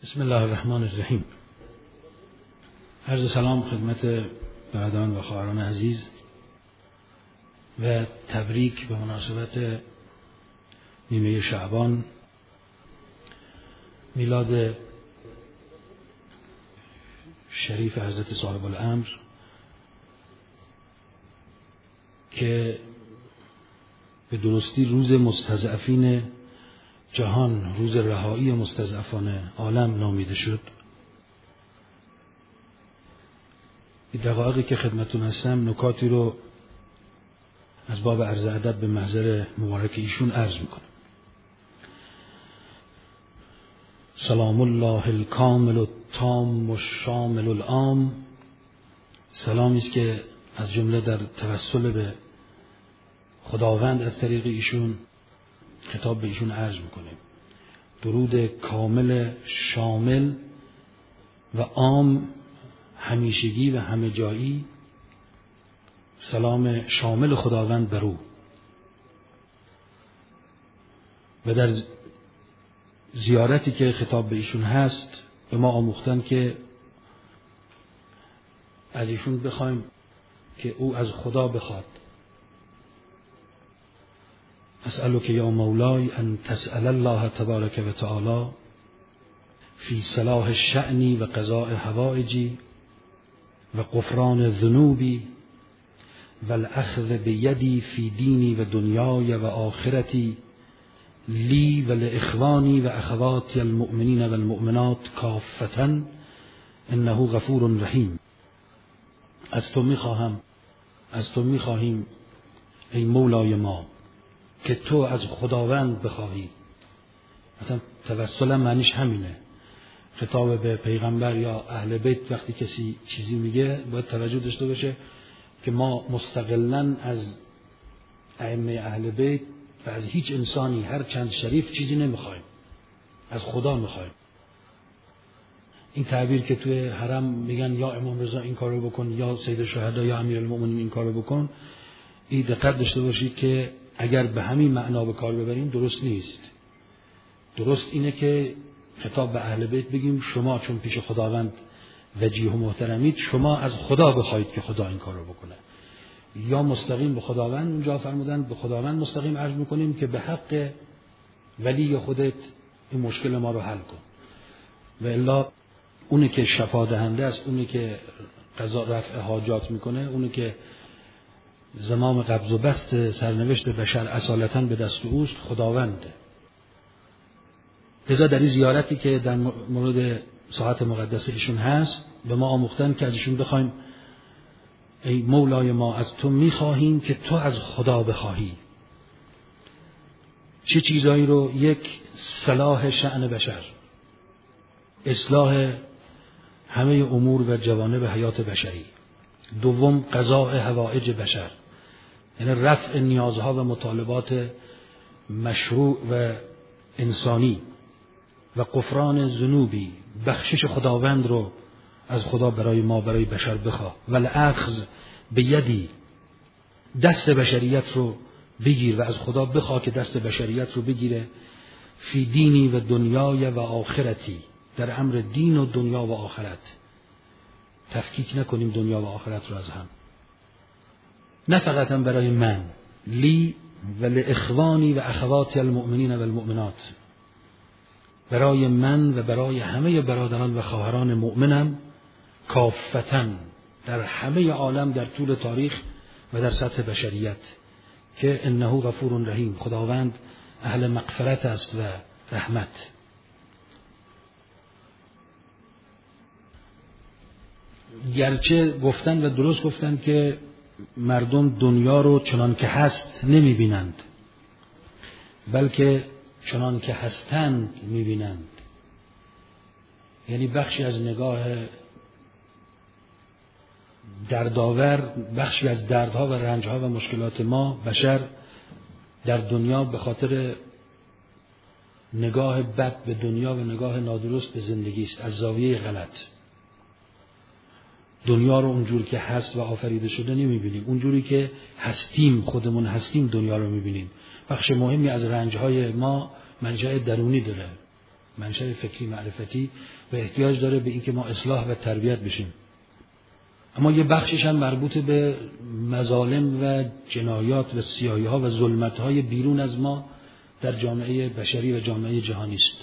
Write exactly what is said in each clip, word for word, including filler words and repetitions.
بسم الله الرحمن الرحیم. عرض سلام خدمت برادران و خواهران عزیز و تبریک به مناسبت نیمه شعبان، میلاد شریف حضرت صاحب الامر که به درستی روز مستضعفین جهان، روز رهایی مستضعفان عالم نامیده شد. این دقایقی که خدمتتون هستم نکاتی رو از باب عرض ادب به محضر مبارک ایشون عرض میکنم. سلام الله الکامل التام الشامل العام. سلامی است که از جمله در توسل به خداوند از طریق ایشون خطاب به ایشون عرض میکنیم. درود کامل شامل و عام، همیشگی و همه جایی، سلام شامل خداوند بر او. و در زیارتی که خطاب به ایشون هست به ما آموختن که از ایشون بخوایم که او از خدا بخواد. اسألک یا مولای ان تسأل الله تبارک و تعالی فی صلاح شأنی و قضاء حوائجی و غفران ذنوبی و الاخذ بیدی فی دینی و دنیای و آخرتی لی و لاخوانی و اخواتی المؤمنین و المؤمنات کافة انه غفور رحیم. از تو میخواهم از تو میخواهیم ای مولای ما که تو از خداوند بخواهی. مثلا توسل معنیش همینه. خطاب به پیغمبر یا اهل بیت وقتی کسی چیزی میگه باید توجه داشته باشه که ما مستقلاً از ائمه اهل بیت و از هیچ انسانی هر چند شریف چیزی نمیخوایم، از خدا میخوایم. این تعبیر که توی حرم میگن یا امام رضا این کارو بکن، یا سید الشهدا یا امیرالمومنین این کارو بکن، این دقت داشته باشید که اگر به همین معنا به کار ببریم درست نیست. درست اینه که خطاب به اهل بیت بگیم شما چون پیش خداوند وجیه و محترمید، شما از خدا بخواید که خدا این کار رو بکنه. یا مستقیم به خداوند، اونجا فرمودن به خداوند مستقیم عرض میکنیم که به حق ولی خودت این مشکل ما رو حل کن. و الا اونی که شفا دهنده است، اونی که قضا رفع حاجات میکنه، اونی که زمام قبض و بست سرنوشت بشر اصالتاً به دست اوست، خداونده. لذا در این زیارتی که در مورد ساعت مقدس ایشون هست به ما آموختن که از ایشون بخوایم ای مولای ما از تو میخواهیم که تو از خدا بخواهی. چه چیزایی رو؟ یک، صلاح شأن بشر، اصلاح همه امور و جوانب حیات بشری. دوم، قضاء حوائج بشر، یعنی رفع نیازها و مطالبات مشروع و انسانی. و غفران ذنوبی، بخشش خداوند رو از خدا برای ما، برای بشر بخواه. و الاخذ بیدی، دست بشریت رو بگیر و از خدا بخواه که دست بشریت رو بگیره. فی دینی و دنیای و آخرتی، در امر دین و دنیا و آخرت. تفکیک نکنیم دنیا و آخرت رو از هم. نه فقط هم برای من، لی و لاخوانی و اخواتی المؤمنین و المؤمنات، برای من و برای همه برادران و خواهران مؤمنم، کافة، در همه عالم، در طول تاریخ و در سطح بشریت، که انه غفور رحیم، خداوند اهل مغفرت است و رحمت. گرچه گفتن و درست گفتن که مردم دنیا رو چنان که هست نمی بینند، بلکه چنان که هستند می بینند. یعنی بخشی از نگاه دردآور، بخشی از دردها و رنجها و مشکلات ما بشر در دنیا به خاطر نگاه بد به دنیا و نگاه نادرست به زندگی است، از زاویه غلط. دنیا رو اونجور که هست و آفریده شده نمیبینیم، اونجوری که هستیم، خودمون هستیم دنیا رو میبینیم. بخش مهمی از رنجهای ما منشأ درونی داره. منشأ فکری معرفتی و احتیاج داره به اینکه ما اصلاح و تربیت بشیم. اما یه بخشش هم مربوط به مظالم و جنایات و سیاهی‌ها و ظلمت‌های بیرون از ما در جامعه بشری و جامعه جهانی است.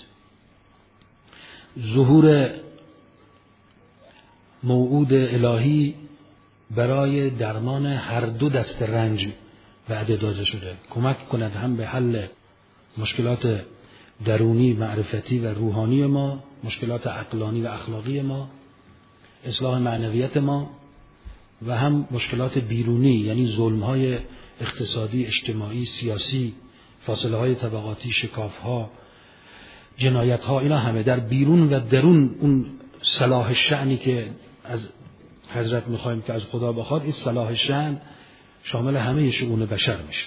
ظهور موعود الهی برای درمان هر دو دست رنج وعده داده شده، کمک کند هم به حل مشکلات درونی معرفتی و روحانی ما، مشکلات عقلانی و اخلاقی ما، اصلاح معنویت ما، و هم مشکلات بیرونی یعنی ظلم‌های اقتصادی، اجتماعی، سیاسی، فاصله‌های طبقاتی، شکاف‌ها، جنایت‌ها. اینا همه در بیرون و درون اون صلاح شأنی که از حضرت می‌خوایم که از خدا بخواد، این صلاح شأن شامل همه شئون بشر میشه.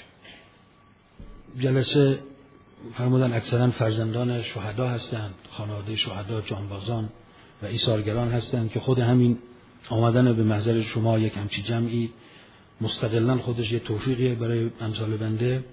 جلسه فرمودن اکثرا فرزندان شهدا هستند، خانواده شهدا، جانبازان و ایثارگران هستند که خود همین آمدن به محضر شما یک همچی جمعی مستقلاً خودش یه توفیقیه برای امثال بنده.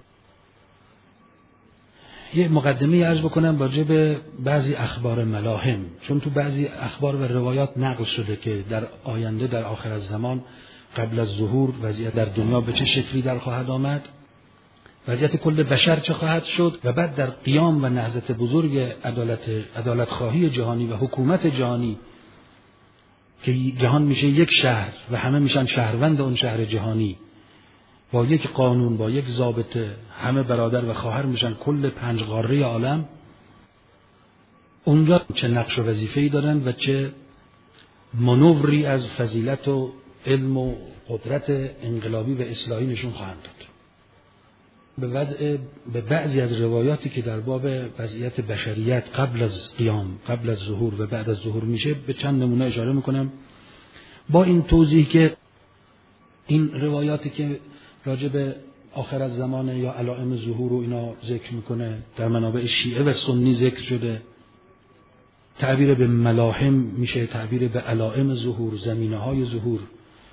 یه مقدمه عرض بکنم راجع به بعضی اخبار ملاهم، چون تو بعضی اخبار و روایات نقل شده که در آینده در آخر الزمان قبل از ظهور وضعیت در دنیا به چه شکلی در خواهد آمد، وضعیت کل بشر چه خواهد شد، و بعد در قیام و نهضت بزرگ عدالت عدالت خواهی جهانی و حکومت جهانی که جهان میشه یک شهر و همه میشن شهروند اون شهر جهانی با یک قانون، با یک ضابطه، همه برادر و خواهر میشن کل پنج قاره عالم. اونجا چه نقش و وظیفه‌ای دارن و چه منوری از فضیلت و علم و قدرت انقلابی و اصلاحی نشون خواهند داد. به وضع به بعضی از روایاتی که در باب وضعیت بشریت قبل از قیام، قبل از ظهور و بعد از ظهور میشه به چند نمونه اشاره میکنم، با این توضیح که این روایاتی که راجع به آخر الزمان یا علائم ظهور و اینا ذکر میکنه در منابع شیعه و سنی ذکر شده. تعبیر به ملاهم میشه تعبیر به علائم ظهور، زمینه های ظهور،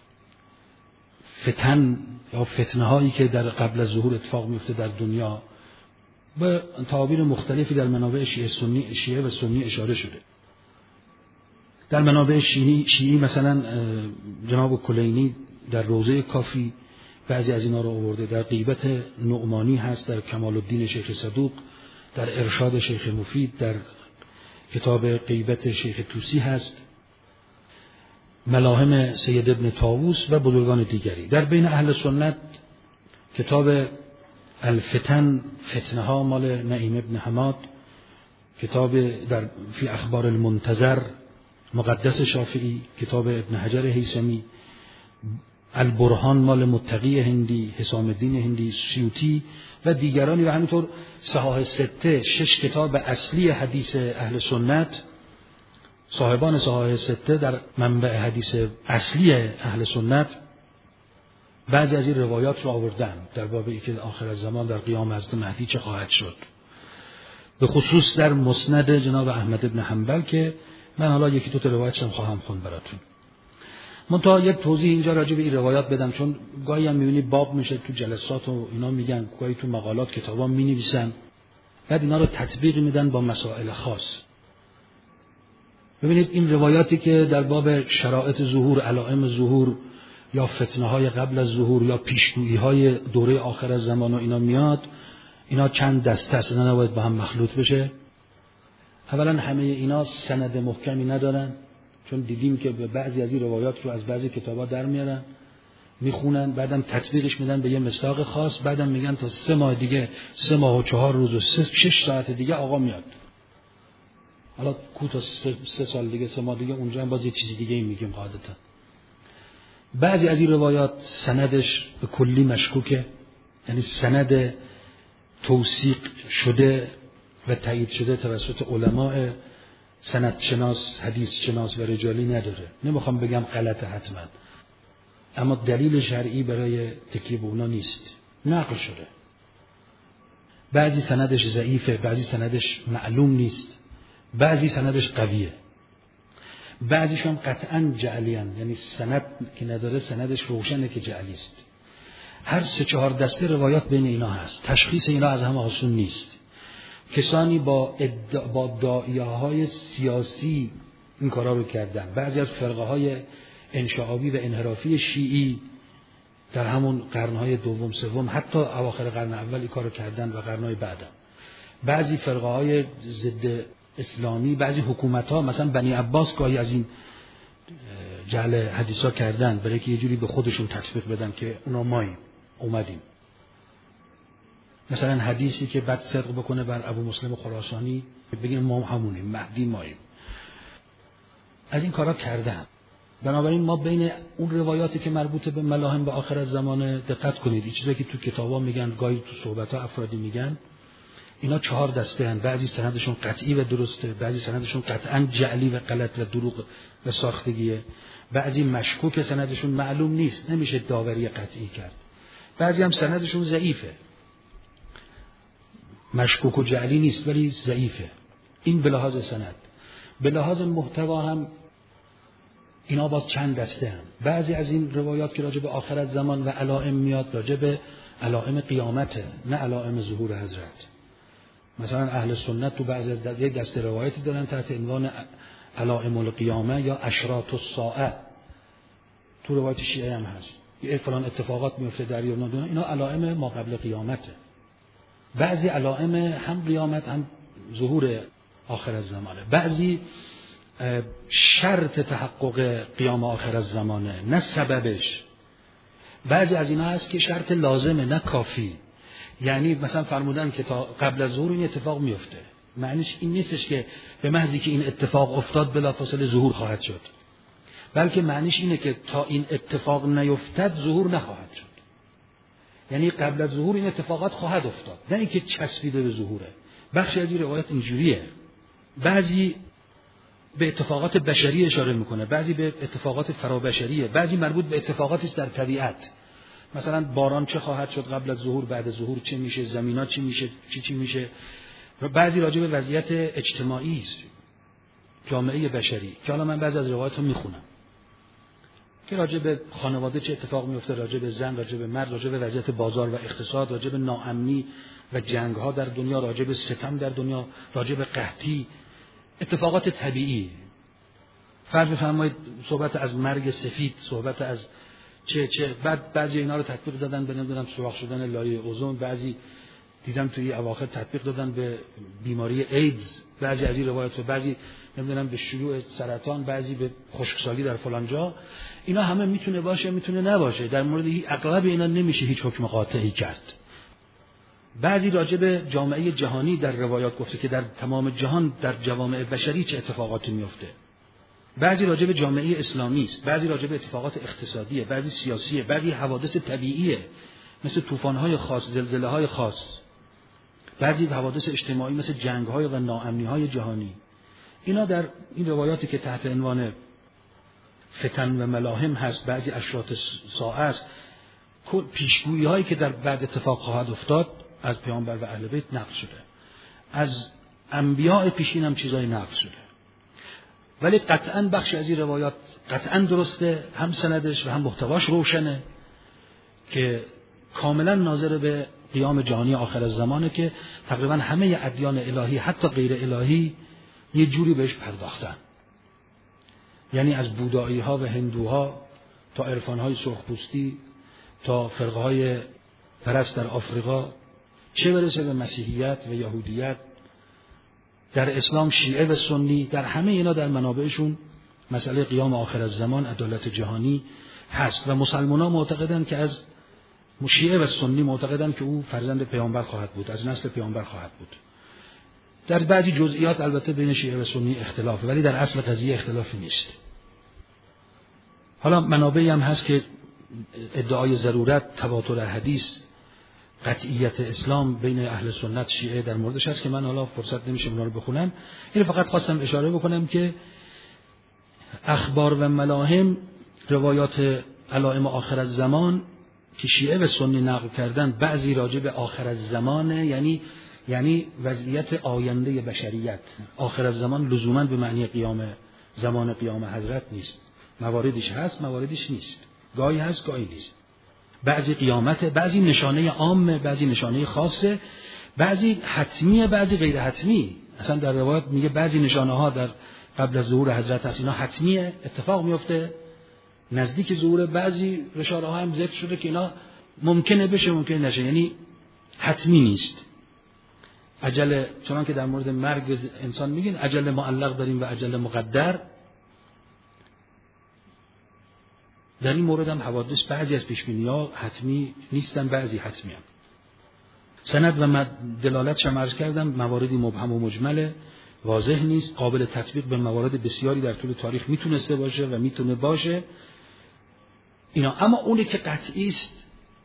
فتن یا فتنه هایی که در قبل از ظهور اتفاق میفته در دنیا. به تعابیر مختلفی در منابع شیعه سنی شیعه و سنی اشاره شده. در منابع شیعی, شیعی مثلا جناب کلینی در روضه کافی بعضی از اینا رو آورده. در غیبت نعمانی هست، در کمال الدین شیخ صدوق، در ارشاد شیخ مفید، در کتاب غیبت شیخ توسی هست، ملاهم سید ابن طاووس و بزرگان دیگری. در بین اهل سنت کتاب الفتن، فتنه ها مال نعیم ابن حماد، کتاب در فی اخبار المنتظر مقدس شافعی، کتاب ابن حجر هیثمی، البرهان مال متقی هندی، حسام الدین هندی، سیوطی و دیگرانی، و همینطور صحاح سته، شش کتاب اصلی حدیث اهل سنت. صاحبان صحاح سته در منبع حدیث اصلی اهل سنت بعضی از این روایات رو آوردن در باب اینکه آخر الزمان در قیام حضرت مهدی چه خواهد شد، به خصوص در مسند جناب احمد ابن حنبل که من حالا یکی دو تا روایتش هم خواهم خوند براتون. منتها یک توضیح اینجا راجع به این روایات بدم، چون گاهی هم می‌بینی باب میشه تو جلسات و اینا میگن، گاهی تو مقالات کتابا می‌نویسن، بعد اینا رو تطبیق میدن با مسائل خاص. ببینید این روایاتی که در باب شرایط ظهور، علائم ظهور یا فتنه‌های قبل از ظهور یا پیشگویی‌های دوره آخر از زمان و اینا میاد، اینا چند دسته است، اینا نباید با هم مخلوط بشه. اولا همه اینا سند محکمی ندارن، چون دیدیم که به بعضی از این روایات رو از بعضی کتابا در میارن میخونن، بعدم تطبیقش میدن به یه مصداق خاص، بعدم میگن تا سه ماه دیگه، سه ماه و چهار روز و سه شش ساعت دیگه آقا میاد. حالا کو تا سه, سه سال دیگه، سه ماه دیگه، اونجا هم باز یه چیزی دیگه میگیم قاعدتا. بعضی از این روایات سندش به کلی مشکوکه، یعنی سند توثیق شده و تایید شده توسط علماء سند شناس، حدیث شناس و رجالی نداره. نمیخوام بگم غلطه حتما، اما دلیل شرعی برای تکیه به اونا نیست، نقل شده. بعضی سندش ضعیفه، بعضی سندش معلوم نیست، بعضی سندش قویه، بعضیش هم قطعا جعلی هستند، یعنی سند که نداره سندش روشنه که جعلی است. هر سه چهار دسته روایات بین اینا هست، تشخیص اینا از همه آسون نیست. کسانی با ادعا با داعیه‌های سیاسی این کارا رو کردن. بعضی از فرقه های انشعابی و انحرافی شیعی در همون قرن‌های دوم سوم حتی اواخر قرن اول این کارو کردن و قرن‌های بعد. بعضی فرقه های ضد اسلامی، بعضی حکومت‌ها مثلا بنی عباس گاهی از این جعل حدیثا کردن برای که یه جوری به خودشون تطبیق بدن که اونا ماییم اومدیم. مثلا حدیثی که بعد صدق بکنه بر ابو مسلم خراسانی بگیم ما همونیم، مهدی ماییم. از این کارا کردن. بنابراین ما بین اون روایاتی که مربوط به ملاهم به آخر زمان دقت کنید. این چیزایی که تو کتابا میگن، گاهی تو صحبت‌ها افرادی میگن، اینا چهار دسته هستند. بعضی سندشون قطعی و درسته، بعضی سندشون قطعاً جعلی و غلط و دروغ و ساختگیه، بعضی مشکوک سندشون معلوم نیست، نمیشه داوری قطعی کرد. بعضی هم سندشون ضعیفه، مشکوک و جعلی نیست ولی ضعیفه. این به لحاظ سند. به لحاظ محتوا هم اینا باز چند دسته هم. بعضی از این روایات که راجع به آخرت زمان و علائم میاد، راجع به علائم قیامته، نه علائم ظهور حضرت. مثلا اهل سنت تو بعضی از یک دسته روایتی دارن تحت عنوان علائم القیامه یا اشراط الساعه. تو روایت شیعه هم هست. یه فلان اتفاقات میفته در ایران، اینا علائم ما قبل قیامته. بعضی علائم هم قیامت هم ظهور آخر الزمانه. بعضی شرط تحقق قیام آخر الزمانه، نه سببش. بعضی از اینا هست که شرط لازمه نه کافی. یعنی مثلا فرمودن که تا قبل از ظهور این اتفاق میفته. معنیش این نیستش که به محضی که این اتفاق افتاد بلافاصله ظهور خواهد شد، بلکه معنیش اینه که تا این اتفاق نیفتد ظهور نخواهد شد. یعنی قبل از ظهور این اتفاقات خواهد افتاد، نه اینکه چسبیده به ظهوره. بخشی از این روایت اینجوریه. بعضی به اتفاقات بشری اشاره میکنه، بعضی به اتفاقات فرابشریه، بعضی مربوط به اتفاقاتی است در طبیعت. مثلا باران چه خواهد شد قبل از ظهور، بعد از ظهور چه میشه، زمینا چی میشه، چی چی میشه. و بعضی راجع به وضعیت اجتماعی است، جامعه بشری، که حالا من بعضی از روایت‌ها میخونم که راجع به خانواده چه اتفاق میفته، راجع به زن، راجع به مرد، راجع به وضعیت بازار و اقتصاد، راجع به ناامنی و جنگ‌ها در دنیا، راجع به ستم در دنیا، راجع به قحطی، اتفاقات طبیعی. فرض بفرمایید صحبت از مرگ سفید، صحبت از چه چه بعد بعضی اینا رو تطبیق دادن به نمیدونم سوراخ شدن لایه اوزون، بعضی دیدم توی اواخر تطبیق دادن به بیماری ایدز، بعضی از این روایات، بعضی نمیدونم به شیوع سرطان، بعضی به خشکسالی در فلان جا. اینا همه میتونه باشه میتونه نباشه. در مورد اغلب اینا نمیشه هیچ حکم قاطعی کرد. بعضی راجع به جامعه جهانی در روایات گفته که در تمام جهان در جوامع بشری چه اتفاقاتی میفته. بعضی راجع به جامعه اسلامی است، بعضی راجع به اتفاقات اقتصادیه، بعضی سیاسیه، بعضی حوادث طبیعیه مثل طوفان‌های خاص، زلزله‌های خاص، بعضی حوادث اجتماعی مثل جنگ‌های و ناامنی‌های جهانی. اینا در این روایاتی که تحت عنوان فتن و ملاهم هست، بعضی اشراط ساعه است، پیشگویی‌هایی که در بعد اتفاق خواهد افتاد از پیامبر و اهل بیت نقل شده. از انبیاء پیشین هم چیزای نقل شده. ولی قطعاً بخش از این روایات قطعاً درسته، هم سندش و هم محتواش روشنه که کاملاً ناظر به قیام جهانی آخر الزمانه که تقریباً همه ادیان الهی حتی غیر الهی یه جوری بهش پرداختن. یعنی از بودایی ها و هندوها تا عرفان های سرخپوستی تا فرقه های پرست در آفریقا، چه برسه به مسیحیت و یهودیت، در اسلام شیعه و سنی، در همه اینا در منابعشون مسئله قیام آخر الزمان، عدالت جهانی هست. و مسلمان‌ها معتقدند که از شیعه و سنی معتقدند که او فرزند پیامبر خواهد بود، از نسل پیامبر خواهد بود. در بعضی جزئیات البته بین شیعه و سنی اختلافه، ولی در اصل قضیه اختلافی نیست. حالا منابعی هم هست که ادعای ضرورت، تواتر حدیث، قطعیت اسلام بین اهل سنت شیعه در موردش هست که من حالا فرصت نمیشه اونا رو بخونم. اینو فقط خواستم اشاره بکنم که اخبار و ملاهم، روایات علائم آخر الزمان که شیعه و سنی نقل کردن، بعضی راجع به آخر الزمان، یعنی یعنی وضعیت آینده بشریت. آخر الزمان لزوما به معنی قیام زمان قیام حضرت نیست. مواردش هست، مواردش نیست. گاهی هست، گاهی نیست. بعضی قیامت، بعضی نشانه عامه، بعضی نشانه خاصه، بعضی حتمیه، بعضی غیر حتمی. اصلا در روایت میگه بعضی نشانه ها در قبل از ظهور حضرت هست، اینا حتمیه، اتفاق میفته. نزدیک ظهور بعضی اشاره ها هم ذکر شده که اینا ممکنه بشه ممکنه نشه، یعنی حتمی نیست. اجل، چون که در مورد مرگ انسان میگین اجل معلق داریم و اجل مقدر، در این مورد هم حوادث بعضی از پیشبینی‌ها حتمی نیستن، بعضی حتمی هم. سند و دلالت شما عرض کردم مواردی مبهم و مجمله، واضح نیست، قابل تطبیق به موارد بسیاری در طول تاریخ میتونسته باشه و میتونه باشه اینا. اما اونی که قطعی است،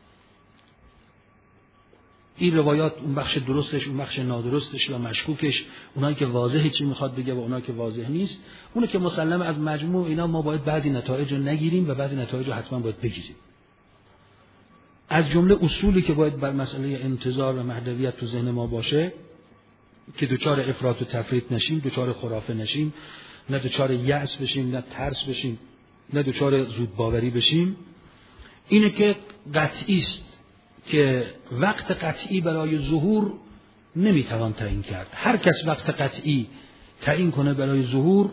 این روایات اون بخش درستش، اون بخش نادرستش یا مشکوکش، اونایی که واضحه چی میخواد بگه و اونایی که واضح نیست، اونی که مسلمه از مجموع اینا ما باید بعضی نتایج رو نگیریم و بعضی نتایج رو حتما باید بگیریم. از جمله اصولی که باید بر مسئله انتظار و مهدویت تو ذهن ما باشه که دوچار افراط و تفریط نشیم، دوچار خرافه نشیم، نه دوچار یأس بشیم، نه ترس بشیم، نه دوچار زود باوری بشیم، اینه که قطعی است که وقت قطعی برای ظهور نمیتوان تعیین کرد. هر کس وقت قطعی تعیین کنه برای ظهور،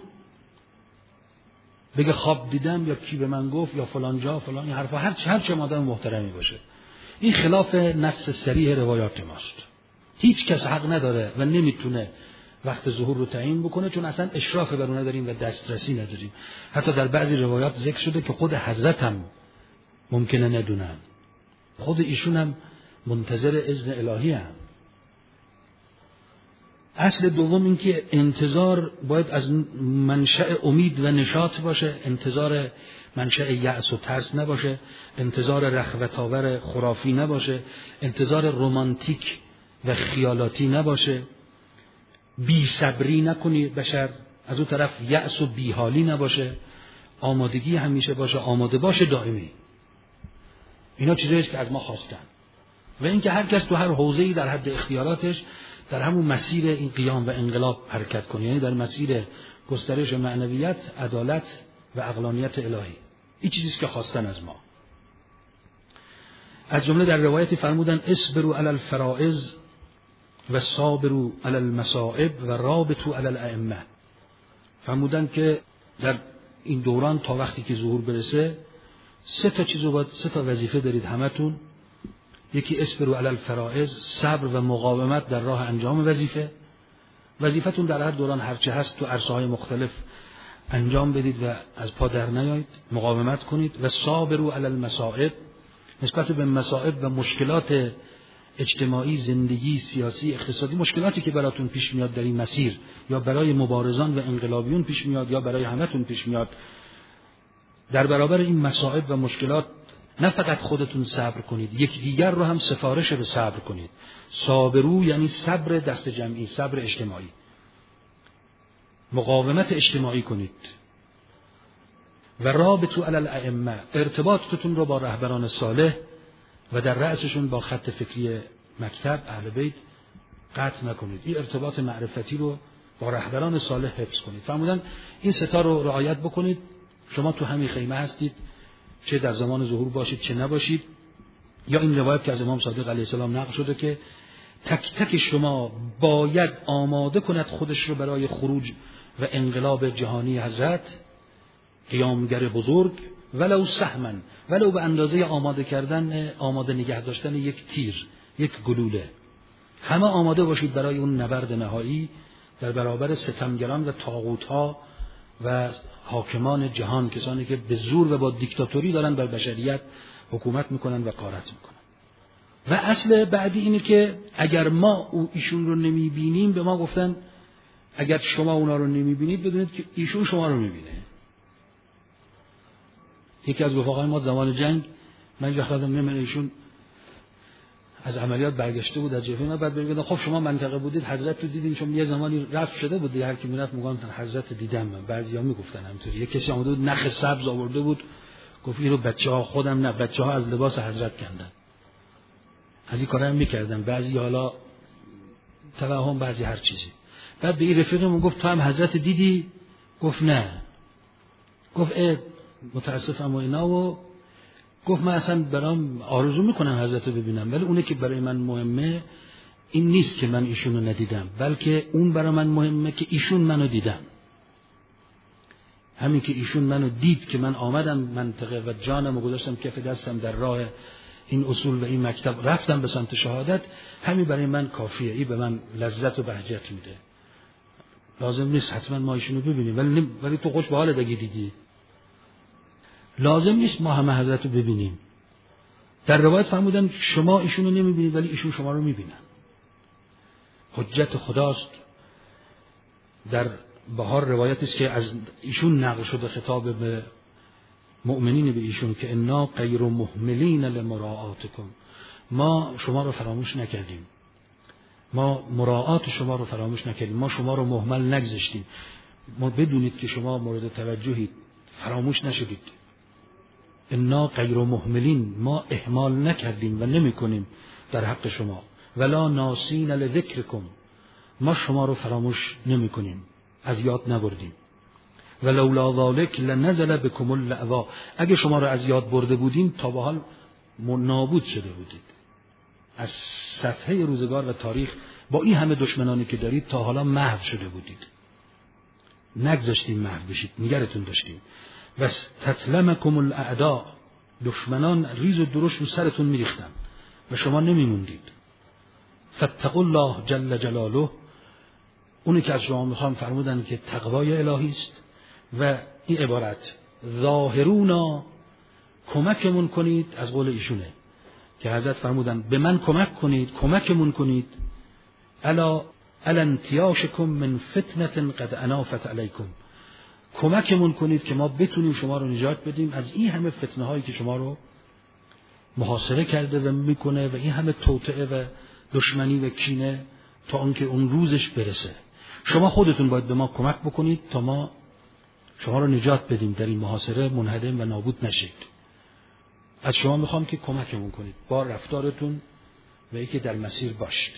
بگه خواب دیدم یا کی به من گفت یا فلان جا فلان، این حرفا هر چه هر چه آدم محترمی باشه، این خلاف نص صریح روایات ماست. هیچ کس حق نداره و نمیتونه وقت ظهور رو تعیین بکنه، چون اصلا اشراف بر اون نداریم و دسترسی نداریم. حتی در بعضی روایات ذکر شده که خود حضرت هم ممکنه ندونن، خود ایشون هم منتظر اذن الهی هم. اصل دوم این که انتظار باید از منشأ امید و نشاط باشه، انتظار منشأ یأس و ترس نباشه، انتظار رخوت‌آور خرافی نباشه، انتظار رمانتیک و خیالاتی نباشه، بی صبری نکنی بشر، از اون طرف یأس و بیحالی نباشه، آمادگی همیشه باشه، آماده باشه دائمی. اینا چیزایی که از ما خواستن و اینکه هر کس تو هر حوزه‌ای در حد اختیاراتش در همون مسیر این قیام و انقلاب حرکت کنه، یعنی در مسیر گسترش معنویت، عدالت و عقلانیت الهی. این چیزیست که خواستن از ما. از جمله در روایتی فرمودن اصبروا علی الفرائض و صابروا علی المصائب و رابطوا علی الائمه. فرمودن که در این دوران تا وقتی که ظهور برسه سه تا چیزو باید، سه تا وظیفه دارید همتون. یکی اصبروا علی الفرائض، صبر و مقاومت در راه انجام وظیفه. وظیفتون در هر دوران هرچه هست تو عرصه‌های مختلف انجام بدید و از پا در نیایید، مقاومت کنید. و صابروا علی المصائب، نسبت به مصائب و مشکلات اجتماعی، زندگی، سیاسی، اقتصادی، مشکلاتی که براتون پیش میاد در این مسیر، یا برای مبارزان و انقلابیون پیش میاد یا برای همتون پیش میاد، در برابر این مصائب و مشکلات نه فقط خودتون صبر کنید، یک دیگر رو هم سفارش به صبر کنید. صابرو یعنی صبر دست جمعی، صبر اجتماعی، مقاومت اجتماعی کنید. و رابطو علی الائمه، ارتباطتون رو با رهبران صالح و در رأسشون با خط فکری مکتب اهل بیت قطع نکنید. این ارتباط معرفتی رو با رهبران صالح حفظ کنید. فرمودن این ستا رو رعایت بکنید. شما تو همین خیمه هستید، چه در زمان ظهور باشید چه نباشید. یا این روایت که از امام صادق علیه السلام نقل شده که تک تک شما باید آماده کند خودش رو برای خروج و انقلاب جهانی حضرت، قیامگر بزرگ، ولو سهمن، ولو به اندازه آماده کردن، آماده نگه داشتن یک تیر، یک گلوله. همه آماده باشید برای اون نبرد نهایی در برابر ستمگران و طاغوت‌ها و حاکمان جهان، کسانی که به زور و با دیکتاتوری دارن بر بشریت حکومت میکنن و غارت میکنن. و اصل بعدی اینه که اگر ما ایشون رو نمیبینیم، به ما گفتن اگر شما اونا رو نمیبینید بدونید که ایشون شما رو میبینه. یکی از رفقای ما زمان جنگ، من جا خودم نمیدونم، ایشون از عملیات برگشته بود از جبهه، بعد بگم خب شما منطقه بودید حضرت رو دیدین، چون یه زمانی رفت شده بود، هر کی میرفت میگفتن حضرت دیدم. من بعضیا میگفتن همینطوری. یه کسی اومده بود نخ سبز آورده بود، گفت اینو بچه‌ها، خودم نه، بچه‌ها از لباس حضرت کندن. از این کارا هم میکردن بعضی، حالا توهم، بعضی هر چیزی. بعد به این رفیقمون گفت تو هم حضرت دیدی؟ گفت نه. گفت اه متاسفم و اینا، و گفت من اصلا برام آرزو میکنم حضرت رو ببینم، ولی اونه که برای من مهمه این نیست که من ایشونو ندیدم، بلکه اون برای من مهمه که ایشون منو دیدن. همین که ایشون منو دید که من آمدم منطقه و جانمو گذاشتم کف دستم در راه این اصول و این مکتب رفتم به سمت شهادت، همین برای من کافیه. این به من لذت و بهجت میده. لازم نیست حتما ما ایشونو ببینیم، ولی ولی تو خوش به حالت اگه دیدی. لازم نیست ما همه حضرت رو ببینیم. در روایت فرمودن شما ایشونو نمیبینید ولی ایشون شما رو میبینن. حجت خداست. در بهار روایتی است که از ایشون نقل شده خطاب به مؤمنین به ایشون که انا غیر مهملین لمراعاتکم، ما شما رو فراموش نکردیم، ما مراعات شما رو فراموش نکردیم، ما شما رو مهمل نگذاشتیم. ما بدونید که شما مورد توجهید، فراموش نشدید. انا غیر مهملین، ما اهمال نکردیم و نمی کنیم در حق شما. ولا ناسین لذکرکم، ما شما رو فراموش نمی کنیم، از یاد نبردیم. ولولا ذالک لنزل بكم اللعوا، اگه شما رو از یاد برده بودیم تا به حال نابود شده بودید از صفحه روزگار و تاریخ. با این همه دشمنانی که دارید تا حالا محو شده بودید، نگذاشتیم محو بشید، نگرتون داشتیم. و تتلمکم الاعداء، دشمنان ریز و درشت رو سرتون میریختن و شما نمیموندید. فاتقوا الله جل جلاله، اونی که از شما میخوام فرمودن که تقوای الهی است. و این عبارت ظاهرونا، کمکمون کنید، از قول ایشونه که حضرت فرمودن به من کمک کنید، کمکمون کنید. الا الا انتیاشکم من فتنه قد انافت علیکم، کمکمون کنید که ما بتونیم شما رو نجات بدیم از این همه فتنه هایی که شما رو محاصره کرده و میکنه و این همه توطئه و دشمنی و کینه تا آنکه اون روزش برسه. شما خودتون باید به ما کمک بکنید تا ما شما رو نجات بدیم، در این محاصره منهدم و نابود نشید. از شما میخوام که کمکمون کنید با رفتارتون و اینکه در مسیر باشید.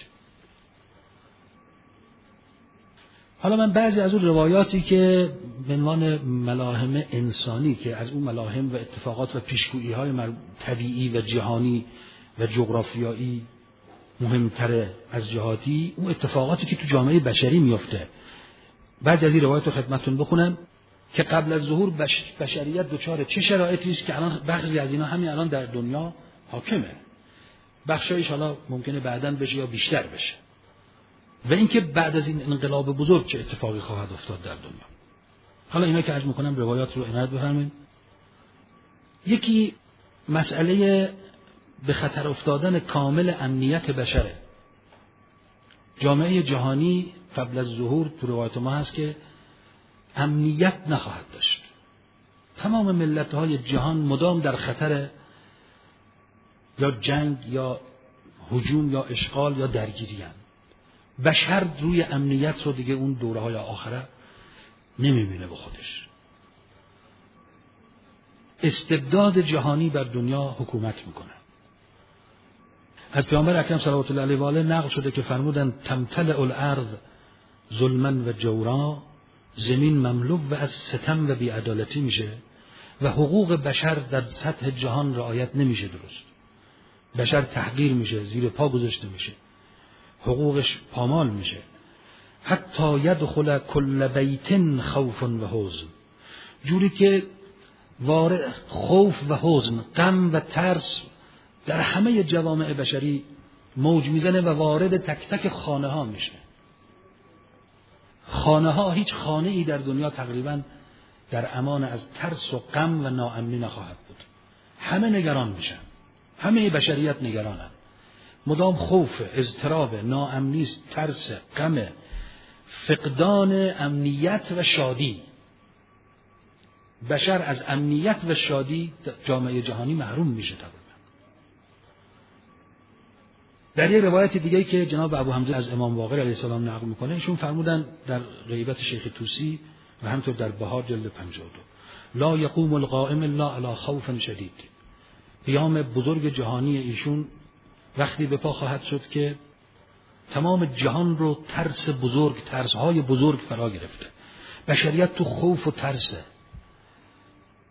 حالا من بعضی از اون روایاتی که به عنوان ملاهم انسانی که از اون ملاهم و اتفاقات و پیشگویی های طبیعی و جهانی و جغرافیایی مهمتره از جهاتی، اون اتفاقاتی که تو جامعه بشری میفته، بعضی از این روایات رو خدمتتون بخونم که قبل از ظهور بش... بشریت دچار چه شرایطی است که الان بعضی از اینا همین الان در دنیا حاکمه، بخشایش حالا ممکنه بعداً بشه یا بیشتر بشه. و اینکه بعد از این انقلاب بزرگ چه اتفاقی خواهد افتاد در دنیا. حالا اینا که عرض میکنم روایات رو عنایت بفرمایید. یکی مسئله به خطر افتادن کامل امنیت بشره. جامعه جهانی قبل از ظهور تو روایت ما هست که امنیت نخواهد داشت. تمام ملت‌های جهان مدام در خطر یا جنگ یا هجوم یا اشغال یا درگیری هستند. بشر روی امنیت رو دیگه اون دوره‌های آخره نمی‌بینه به خودش. استبداد جهانی بر دنیا حکومت میکنه. از پیامبر اکرم صلوات الله علیه و آله نقل شده که فرمودند تمتلئ الارض ظلما و جورا، زمین مملو و از ستم و بی‌عدالتی میشه و حقوق بشر در سطح جهان رعایت نمیشه درست. بشر تحقیر میشه، زیر پا گذاشته میشه، حقوقش پامال میشه. حتی یدخل کل بیت خوف و حزن، جوری که وارد خوف و حزن، غم و ترس در همه جوامع بشری موج میزنه و وارد تک تک خانه ها میشه. خانه ها، هیچ خانه ای در دنیا تقریبا در امان از ترس و غم و ناامنی نخواهد بود. همه نگران میشن، همه بشریت نگرانن، مدام خوف، اضطراب، ناامنی، ترس، غم، فقدان امنیت و شادی. بشر از امنیت و شادی جامعه جهانی محروم میشه تقریبا. در یک روایت دیگه که جناب ابو حمزه از امام باقر علیه السلام نقل میکنه، ایشون فرمودن در غیبت شیخ طوسی و همینطور در بهار جلد پنجاه و دو، لا یقوم القائم الا علی خوف شدید. قیام بزرگ جهانی ایشون وقتی به پا خواهد شد که تمام جهان رو ترس بزرگ، ترسهای بزرگ فرا گرفته، بشریت تو خوف و ترسه،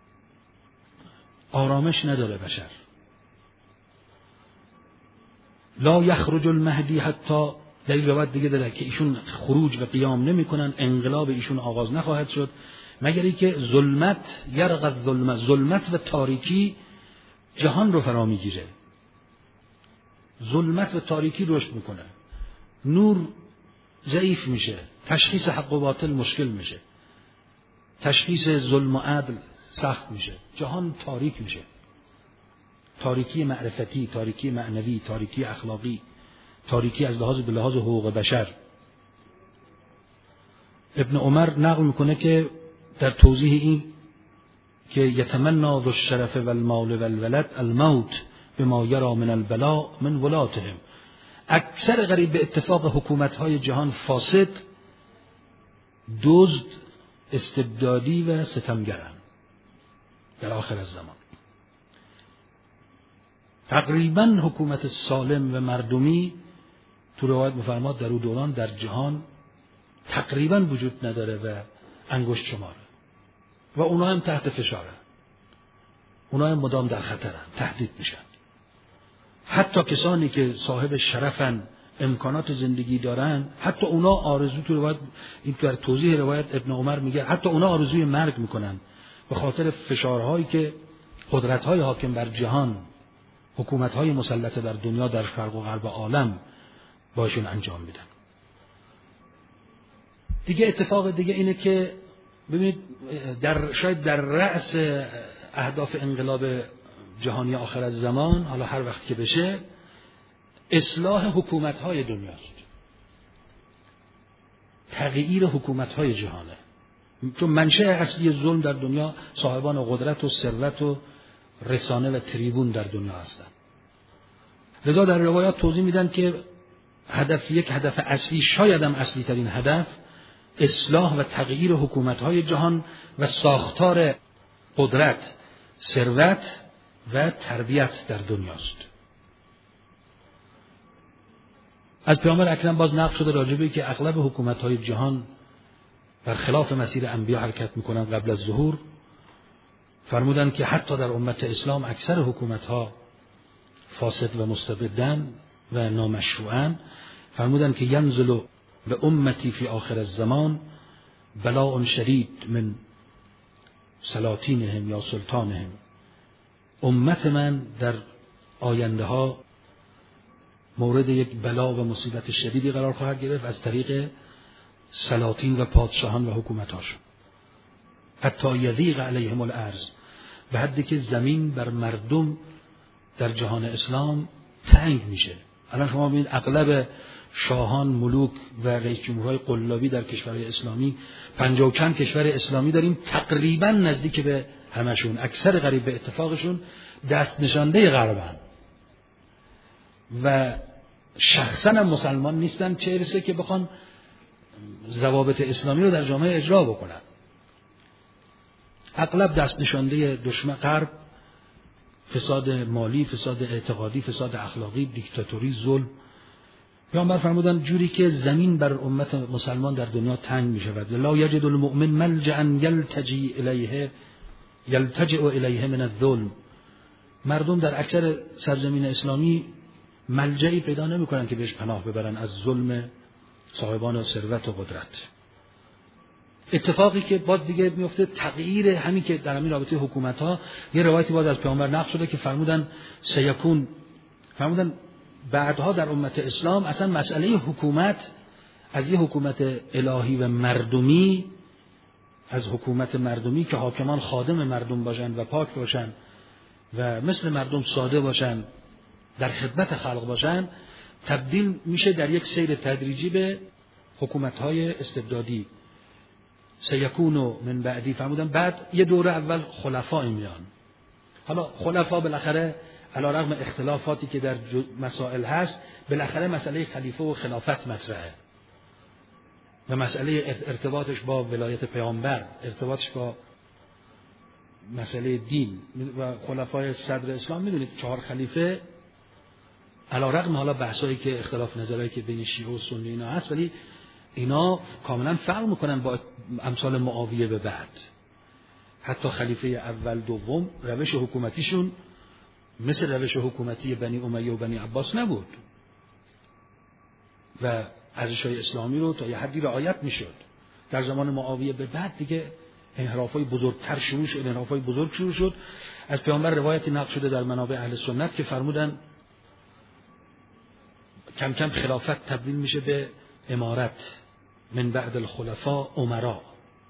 آرامش نداره بشر. لا یخرج المهدی حتی، در این روایت دیگه داره که ایشون خروج و قیام نمی کنن، انقلاب ایشون آغاز نخواهد شد مگر اینکه ظلمت یرغ ظلمت، ظلمت و تاریکی جهان رو فرا میگیره. ظلمت و تاریکی رشد میکنه، نور ضعیف میشه، تشخیص حق و باطل مشکل میشه، تشخیص ظلم و عدل سخت میشه، جهان تاریک میشه، تاریکی معرفتی، تاریکی معنوی، تاریکی اخلاقی، تاریکی از لحاظ به لحاظ حقوق بشر. ابن عمر نقل میکنه که در توضیح این که یتمنى ذو الشرف والمال والولد الموت بما یرى من البلاء من ولاتهم، اکثر قریب به اتفاق حکومت‌های جهان فاسد، دزد، استبدادی و ستمگرند در آخر الزمان. تقریبا حکومت سالم و مردمی تو روایت مفرماد در اون دوران در جهان تقریبا وجود نداره و انگشت شماره، و اونا هم تحت فشارن، اونا هم مدام در خطرن، تهدید میشن. حتی کسانی که صاحب شرفن، امکانات زندگی دارن، حتی اونا آرزو، تو روایت این در توضیح روایت ابن عمر میگه حتی اونا آرزوی مرگ میکنن به خاطر فشارهایی که قدرت‌های حاکم بر جهان، حکومت‌های مسلطه بر دنیا در شرق و غرب عالم باشون انجام میدن. دیگه اتفاق دیگه اینه که ببینید در شاید در رأس اهداف انقلاب جهانی آخر الزمان، حالا هر وقت که بشه، اصلاح حکومت‌های دنیاست، تغییر حکومت‌های جهانه، چون منشأ اصلی ظلم در دنیا صاحبان قدرت و ثروت و رسانه و تریبون در دنیا هستند. لذا در روایات توضیح میدن که هدف، یک هدف اصلی، شاید هم اصلی ترین هدف، اصلاح و تغییر حکومت‌های جهان و ساختار قدرت، ثروت و تربیت در دنیاست. از پیامبر اکرم باز نقل شده راجبه که اغلب حکومت‌های جهان بر خلاف مسیر انبیا حرکت می‌کنند. قبل از ظهور فرمودند که حتی در امت اسلام اکثر حکومت‌ها فاسد و مستبدن و نامشروعن. فرمودند که ینزل به امتی فی آخر الزمان بلاء شدید من سلاطینهم یا سلطانهم، امت من در آینده ها مورد یک بلا و مصیبت شدیدی قرار خواهد گرفت از طریق سلاطین و پادشاهان و حکومت‌هاشون، حتی یضیق علیهم الارض، به حدی که زمین بر مردم در جهان اسلام تنگ میشه. الان شما ببینید اغلب شاهان، ملوک و رئیس جمهورهای قلابی در کشورهای اسلامی، پنجاه و چند کشور اسلامی داریم، تقریبا نزدیک به همشون، اکثر قریب به اتفاقشون دست نشانده غربن و شخصا هم مسلمان نیستن، چه برسه که بخوان ضوابط اسلامی رو در جامعه اجرا بکنن. اغلب دست نشانده دشمن غرب، فساد مالی، فساد اعتقادی، فساد اخلاقی، دیکتاتوری، ظلم. پیامبر فرمودن جوری که زمین بر امت مسلمان در دنیا تنگ می شود. لا یجد المؤمن ملجأ یلتجی الیه یلتجئ الیه من الظلم. مردم در اکثر سرزمین اسلامی ملجئی پیدا نمی کنن که بهش پناه ببرن از ظلم صاحبان ثروت و قدرت. اتفاقی که باز دیگه میفته تغییر همین که در همین رابطه حکومت ها، یه روایتی باز از پیامبر نقل شده که فرمودن سیکون، فرمودن بعدها در امت اسلام اصلا مسئله حکومت از یه حکومت الهی و مردمی، از حکومت مردمی که حاکمان خادم مردم باشن و پاک باشن و مثل مردم ساده باشن، در خدمت خلق باشن، تبدیل میشه در یک سیر تدریجی به حکومت‌های استبدادی. سیکونو من بعدی، فرمودن بعد یه دوره اول خلفا میان. حالا خلفا بالاخره علی رغم اختلافاتی که در مسائل هست، بالاخره مسئله خلیفه و خلافت مطرحه و مسئله ارتباطش با ولایت پیامبر، ارتباطش با مسئله دین و خلفای صدر اسلام. میدونید چهار خلیفه علی رغم حالا بحثایی که اختلاف نظرهایی که بین شیعه و سنی اینا هست، ولی اینا کاملا فرق میکنن با امثال معاویه به بعد. حتی خلیفه اول دوم روش حکومتیشون مثل روش حکومتی بنی امیه و بنی عباس نبود. و ارزش‌های اسلامی رو تا یه حدی رعایت میشد. در زمان معاویه به بعد دیگه انحراف‌های بزرگتر شروع شد، انحراف‌های بزرگ شروع شد. از پیامبر روایتی نقل شده در منابع اهل سنت که فرمودن کم کم خلافت تبدیل میشه به امارت، من بعد الخلفاء امرا.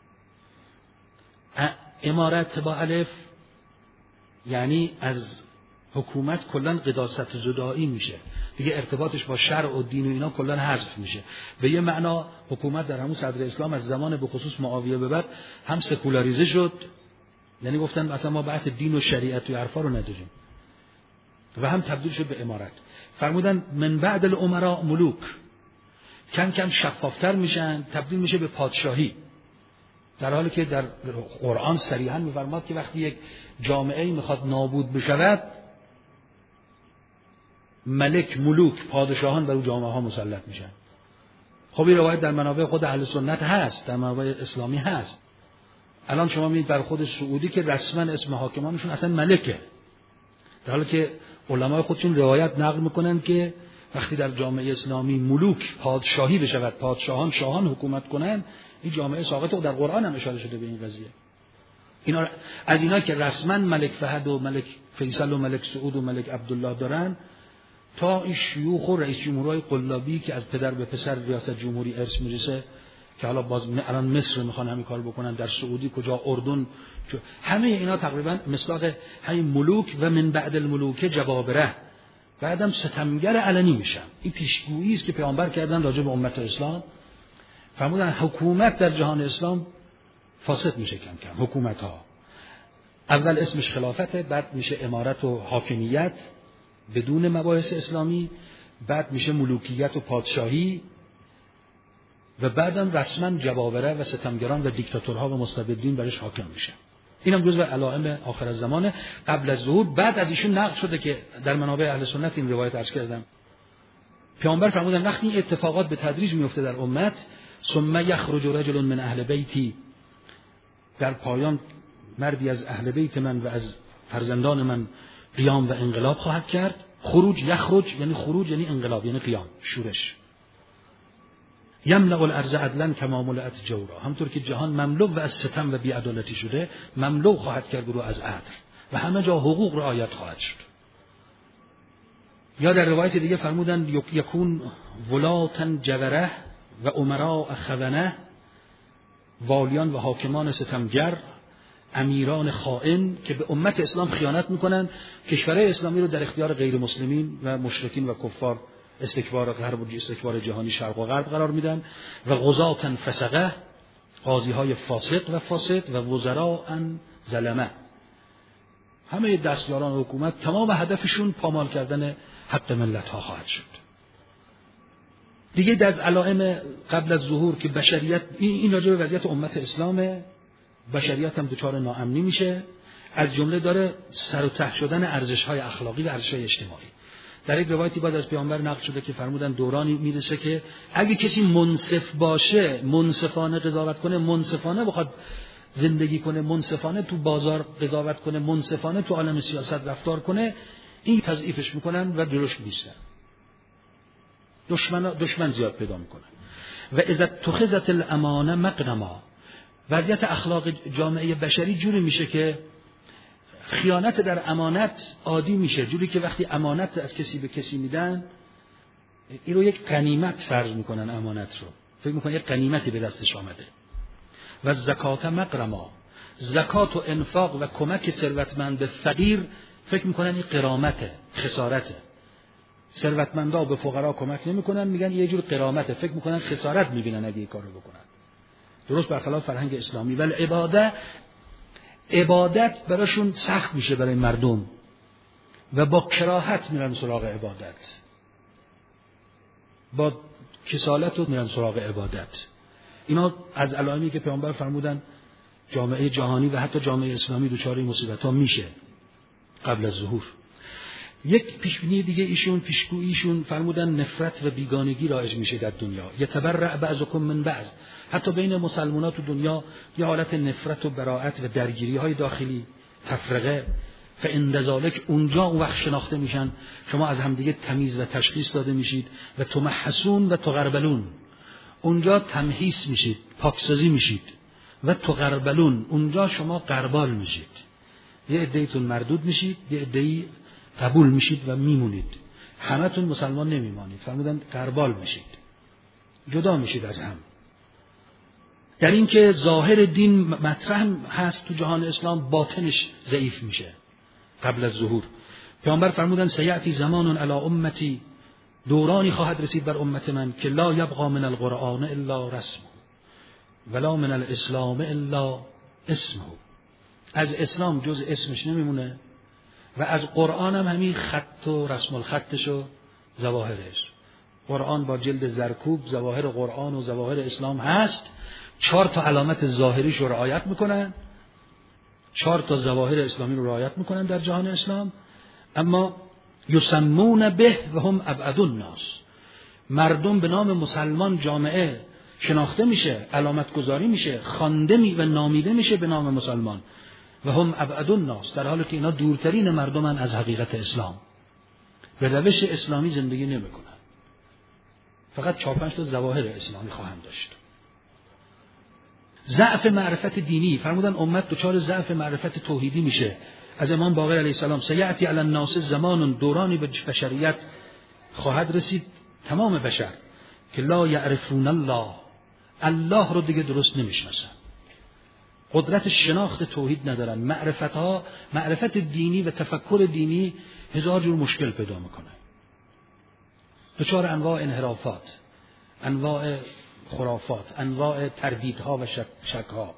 امارت با الف یعنی از حکومت کلا قداست زدایی میشه، دیگه ارتباطش با شرع و دین و اینا کلا حذف میشه. به یه معنا حکومت در همون صدر اسلام از زمان به خصوص معاویه به بعد هم سکولاریزه شد، یعنی گفتن مثلا ما بحث دین و شریعت و عرفا رو نداریم، و هم تبدیل شد به امارت. فرمودن من بعد الامراء ملوک، کم کم شفافتر میشن، تبدیل میشه به پادشاهی، در حالی که در قرآن صریحا میفرماد که وقتی یک جامعه میخواد نابود بشود، ملک، ملوک، پادشاهان بر اون جامعه ها مسلط میشن. خب این روایت در منابع خود اهل سنت هست، در منابع اسلامی هست. الان شما میبینید در خود سعودی که رسما اسم حاکمانشون اصلا ملکه، در حالی که علمای خودشون روایت نقل میکنن که وقتی در جامعه اسلامی ملوک پادشاهی بشود، پادشاهان شاهان حکومت کنن، این جامعه ساقطه. و در قرآن هم اشاره شده به این قضیه. اینا از اینا که رسما ملک فهد و ملک فیصل و ملک سعود و ملک عبدالله دارن، تا این شیوخ و رئیس جمهورهای قلابی که از پدر به پسر ریاست جمهوری ارث میرسه، که حالا باز الان مصر میخوان همین کار بکنن، در سعودی کجا، اردن، همه اینا تقریبا مصداق همین ملوک و من بعد الملوک جبابره، بعدم ستمگر علنی میشن. این پیشگویی است که پیامبر کردن راجع به امت اسلام. فرمودن حکومت در جهان اسلام فاسد میشه کم کم. حکومت ها اول اسمش خلافته، بعد میشه امارت و حاکمیت بدون مباحث اسلامی، بعد میشه ملوکیت و پادشاهی، و بعدم رسما جبابره و ستمگران و دیکتاتورها و مستبدین برش حاکم میشن. اینم جزو علائم آخر الزمان قبل از ظهور. بعد از ایشون نقل شده که در منابع اهل سنت این روایت عرض کردم، پیامبر فرمودن وقتی این اتفاقات به تدریج میفته در امت، ثم یخرج رجل من اهل بیتی، در پایان مردی از اهل بیت من و از فرزندان من قیام و انقلاب خواهد کرد. خروج، یخرج یعنی خروج یعنی انقلاب، یعنی قیام، شورش. یملأ الارض عدلا کما ملئت جورا، همطور که جهان مملو و از ستم و بی‌عدالتی شده، مملو خواهد کرد رو از عدل و همه جا حقوق رعایت خواهد شد. یا در روایت دیگه فرمودن یکون ولاتن جوره و امراء خونه، والیان و حاکمان ستمگر، امیران خائن که به امت اسلام خیانت میکنن، کشورهای اسلامی رو در اختیار غیر مسلمین و مشرکین و کفار، استکبار غرب و استکبار جهانی شرق و غرب قرار میدن، و غزاتن فسقه، قاضی های فاسق و فاسد، و وزراء ظلمه، همه دستیاران حکومت تمام هدفشون پامال کردن حق ملت ها خواهد شد. دیگه از علائم قبل از ظهور که بشریت، این راجع به وضعیت امت اسلامه، بشریت هم دچار ناامنی میشه، از جمله داره سر و ته شدن ارزش‌های اخلاقی و ارزش‌های اجتماعی. در یک روایتی باز از پیامبر نقل شده که فرمودن دورانی میرسه که اگه کسی منصف باشه، منصفانه قضاوت کنه، منصفانه بخواد زندگی کنه، منصفانه تو بازار قضاوت کنه، منصفانه تو عالم سیاست رفتار کنه، این تضعیفش میکنن و جلوش میستن، دشمن دشمن زیاد پیدا میکنن. و اذا اتخذت الامانه مغنما، وضعیت اخلاق جامعه بشری جوری میشه که خیانت در امانت عادی میشه، جوری که وقتی امانت از کسی به کسی میدن، این رو یک غنیمت فرض میکنن، امانت رو فکر میکنن یک غنیمتی به دستش آمده. و زکات مغرما، زکات و انفاق و کمک ثروتمند به فقیر فکر میکنن این غرامته، خسارته. ثروتمندا به فقرا کمک نمیکنن، میگن یه جور غرامته، فکر میکنن خسارت میبینن اگه این کارو بکنن. درست برخلاف فرهنگ اسلامی. ولی عبادت عبادت براشون سخت میشه برای مردم و با کراهت میرن سراغ عبادت، با کسالت رو میرن سراغ عبادت. اینا از علائمی که پیامبر فرمودن جامعه جهانی و حتی جامعه اسلامی دچار این مصیبت ها میشه قبل از ظهور. یک پیشبینی دیگه ایشون، پیشگوییشون فرمودن نفرت و بیگانگی رایج میشه در دنیا. یتبرأ بعضکم من بعض، حتی بین مسلمانان تو دنیا یه حالت نفرت و براءت و درگیری های داخلی، تفرقه. فعند ذالک اونجا اون وقت شناخته میشن، شما از همدیگه تمیز و تشخیص داده میشید. و تمحصون و تغربلون، اونجا تمحیص میشید، پاکسازی میشید. و تغربلون، اونجا شما غربال میشید. یه عده‌ایتون مردود میشید، یه عده‌ای قبول میشید و میمونید. همتون مسلمان نمیمانید. فرمودن غربال میشید، جدا میشید از هم. در این که ظاهر دین مطرح هست تو جهان اسلام، باطنش ضعیف میشه قبل از ظهور. پیامبر فرمودن سیأتی زمان علی امتی، دورانی خواهد رسید بر امت من که لا یبقى من القرآن الا رسمه ولا من الاسلام الا اسمه. از اسلام جز اسمش نمیمونه و از قرآن هم همین خط و رسم الخطش و ظواهرش. قرآن با جلد زرکوب ظواهر قرآن و ظواهر اسلام هست، چهار تا علامت ظاهریش رو رعایت میکنن، چهار تا ظواهر اسلامی رو رعایت میکنن در جهان اسلام. اما یسمون به و هم ابعد الناس، مردم به نام مسلمان جامعه شناخته میشه، علامت گذاری میشه، خوانده می و نامیده میشه به نام مسلمان. و هم ابعد الناس، در حالی که اینا دورترین مردمن از حقیقت اسلام، به روش اسلامی زندگی نمیکنن، فقط چهار پنج تا ظواهر اسلامی خواهند داشت. ضعف معرفت دینی، فرمودن امت دچار ضعف معرفت توحیدی میشه. از امام باقر علیه السلام سیأتی علی الناس زمان، دورانی به بشریت خواهد رسید، تمام بشر، که لا یعرفون الله، الله رو دیگه درست نمیشناسن، قدرت شناخت توحید ندارن. معرفت ها، معرفت دینی و تفکر دینی هزار جور مشکل پیدا میکنه، دچار انواع انحرافات، انواع خرافات، انواع تردیدها و شک شکها.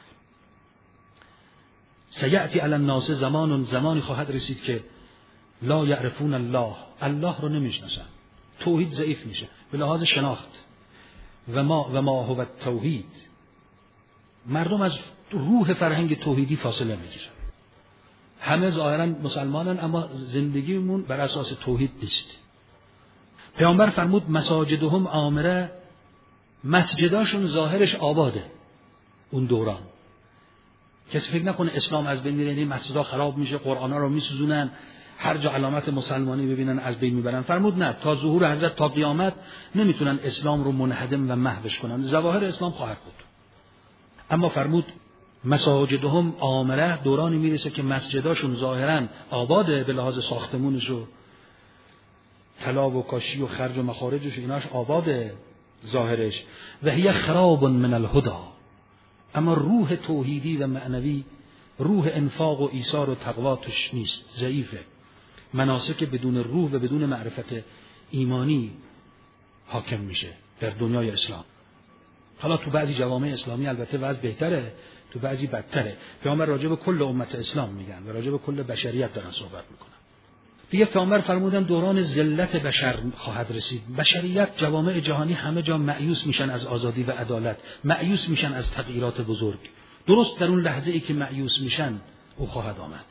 سیأتی علی الناس زمان، زمانی خواهد رسید که لا یعرفون الله، الله رو نمیشناسن، توحید ضعیف میشه به لحاظ شناخت. و ما و ما هو التوحید، مردم از روح فرهنگ توحیدی فاصله میگیرن. همه ظاهرا مسلمانن اما زندگیمون بر اساس توحید نیست. پیامبر فرمود مساجدهم عامره، مسجداشون ظاهرش آباده. اون دوران کسی فکر نکنه اسلام از بین میره، این مسجدها خراب میشه، قرآنا رو میسوزونن، هر جا علامت مسلمانی ببینن از بین میبرن. فرمود نه، تا ظهور حضرت تا قیامت نمیتونن اسلام رو منهدم و محوش کنن، ظواهر اسلام خواهد بود. اما فرمود مساجدهم عامره، دورانی میرسه که مسجداشون ظاهرا آباده، به لحاظ ساختمونش و طلا و کاشی و خرج و مخارجش ایناش آباده ظاهرش. و هی خراب من الهدى، اما روح توحیدی و معنوی، روح انفاق و ایثار و تقوا توش نیست، ضعیفه. مناسک بدون روح و بدون معرفت ایمانی حاکم میشه در دنیای اسلام. حالا تو بعضی جوامع اسلامی البته وضع بهتره، تو بعضی بدتره. پیامبر راجع به کل امت اسلام میگن و راجع به کل بشریت دارن صحبت میکنن. دیگه پیامبر فرمودن دوران ذلت بشر خواهد رسید. بشریت، جوامع جهانی همه جا مایوس میشن از آزادی و عدالت، مایوس میشن از تغییرات بزرگ. درست در اون لحظه ای که مایوس میشن او خواهد آمد.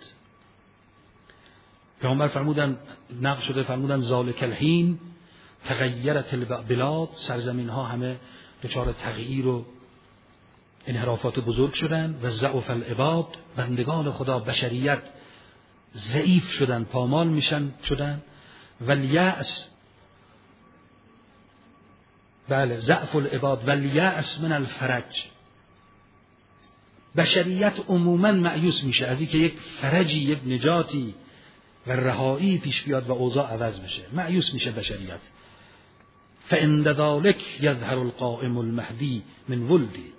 پیامبر فرمودن، نقل شده فرمودن ذالک الحین تغیرت البلاد، سرزمین ها همه دچار تغییر و انحرافات بزرگ شدن. و ضعف العباد، بندگان خدا، بشریت ضعیف شدن، پامال میشن شدن. و الیأس، بله ضعف العباد و الیأس من الفرج، بشریت عموما مایوس میشه از اینکه یک فرجی، یک نجاتی و رهایی پیش بیاد و اوضاع عوض بشه، مایوس میشه بشریت. فعند ذلک یظهر القائم المهدی من ولدی،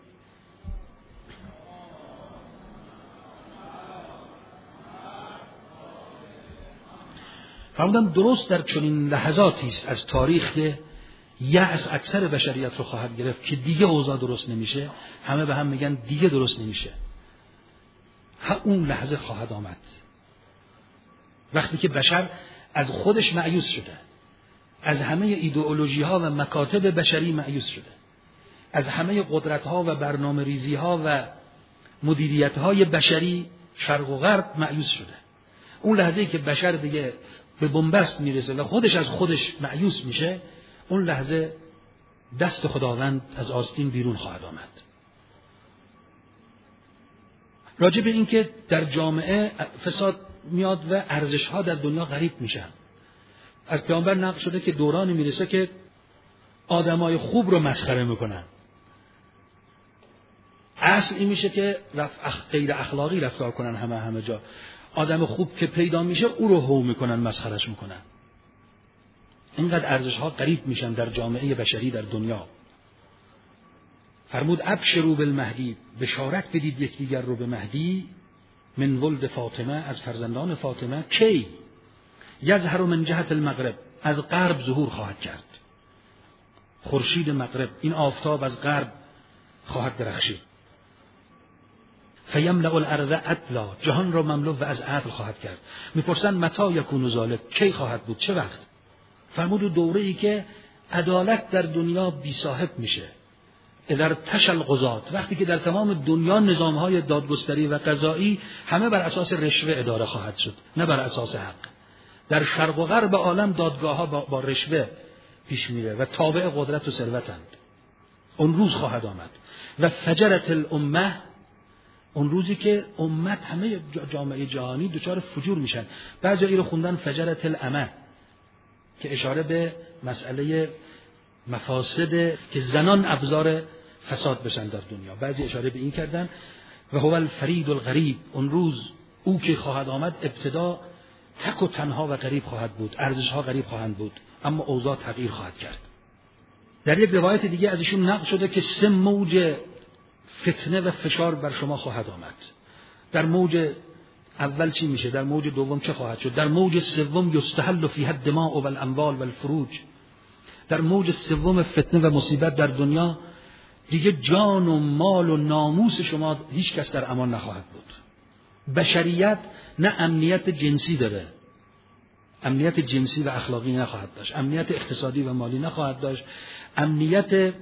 فرمودن درست در چنین لحظاتی است از تاریخ که یأس اکثر بشریت رو خواهد گرفت که دیگه اوضاع درست نمیشه، همه به هم میگن دیگه درست نمیشه. ها اون لحظه خواهد آمد وقتی که بشر از خودش مایوس شده، از همه ایدئولوژی ها و مکاتب بشری مایوس شده، از همه قدرت ها و برنامه ریزی ها و مدیریت های بشری شرق و غرب مایوس شده. اون لحظه‌ای که بشر دیگه به بنبست میرسه و خودش از خودش مایوس میشه، اون لحظه دست خداوند از آستین بیرون خواهد آمد. راجع به این که در جامعه فساد میاد و ارزش‌ها در دنیا غریب میشن. از پیامبر نقل شده که دورانی میرسه که آدمای خوب رو مسخره میکنن. اصل این میشه که غیر اخلاقی رفتار کنن همه همه جا. آدم خوب که پیدا میشه او رو هو میکنن، مسخرش میکنن. اینقدر ارزش‌ها غریب میشن در جامعه بشری در دنیا. فرمود ابشروا بالمهدی، بشارت بدید یکدیگر رو به مهدی، من ولد فاطمه، از فرزندان فاطمه. کی؟ یظهر من جهت المغرب، از غرب ظهور خواهد کرد. خورشید مغرب، این آفتاب از غرب خواهد درخشید. فیملأ الارض عدلا، جهان را مملو و از عدل خواهد کرد. میپرسن متی یکون ذلک، کی خواهد بود، چه وقت؟ فرمود دوره‌ای که عدالت در دنیا بی صاحب میشه. در تشل قضات، وقتی که در تمام دنیا نظام‌های دادگستری و قضایی همه بر اساس رشوه اداره خواهد شد، نه بر اساس حق. در شرق و غرب عالم دادگاه‌ها با, با رشوه پیش میره و تابع قدرت و ثروتند. اون روز خواهد آمد. و فجرت الامه، اون روزی که امت همه جامعه جهانی دچار فجور میشن. بعضی اینو خوندن فجرت الامه که اشاره به مسئله مفاسد که زنان ابزار فساد بشن در دنیا. بعضی اشاره به این کردن. و هو الفرید الغریب، اون روز او که خواهد آمد ابتدا تک و تنها و غریب خواهد بود، ارزش‌ها غریب خواهند بود، اما اوضاع تغییر خواهد کرد. در یک روایت دیگه از ایشون نقل شده که سه موج فتنه و فشار بر شما خواهد آمد. در موج اول چی میشه؟ در موج دوم چه خواهد شد؟ در موج سوم یستحل فیها الدماء والاموال والفروج. در موج سوم فتنه و مصیبت در دنیا دیگه جان و مال و ناموس شما هیچ کس در امان نخواهد بود. بشریت نه امنیت جنسی داره، امنیت جنسی و اخلاقی نخواهد داشت، امنیت اقتصادی و مالی نخواهد داشت، امنیت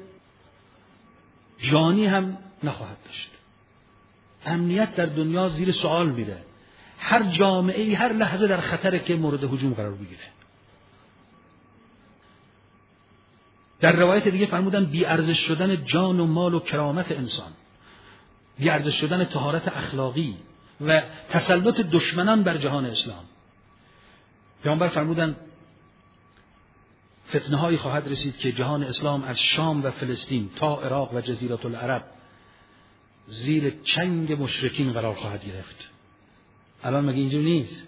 جانی هم نخواهد داشت. امنیت در دنیا زیر سوال میره. هر جامعه‌ای هر لحظه در خطره که مورد هجوم قرار بگیره. در روایت دیگه فرمودن بی ارزش شدن جان و مال و کرامت انسان، بی ارزش شدن طهارت اخلاقی و تسلط دشمنان بر جهان اسلام. پیامبر فرمودن فتنه هایی خواهد رسید که جهان اسلام از شام و فلسطین تا عراق و جزیره العرب زیر چنگ مشرکین قرار خواهد گرفت. الان مگه اینجور نیست؟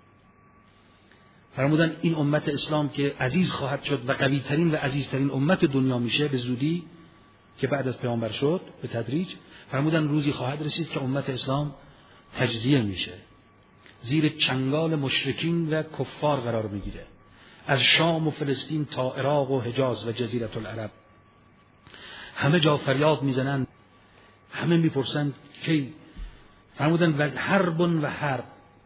فرمودن این امت اسلام که عزیز خواهد شد و قوی ترین و عزیزترین امت دنیا میشه به زودی که بعد از پیامبر شد به تدریج. فرمودن روزی خواهد رسید که امت اسلام تجزیه میشه، زیر چنگال مشرکین و کفار قرار میگیره، از شام و فلسطین تا عراق و حجاز و جزیره العرب همه جا فریاد میزنن، همه میپرسن کی؟ فرمودن و حرب و حرب،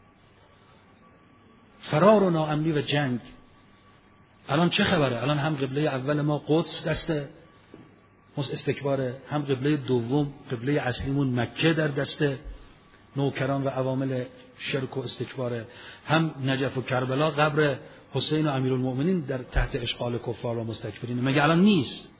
فرار و ناامنی و جنگ. الان چه خبره؟ الان هم قبله اول ما قدس دست استکباره، هم قبله دوم قبله اصلیمون مکه در دست نوکران و عوامل شرک و استکباره، هم نجف و کربلا قبر حسین و امیرالمؤمنین در تحت اشغال کفار و مستکبرین. مگه الان نیست؟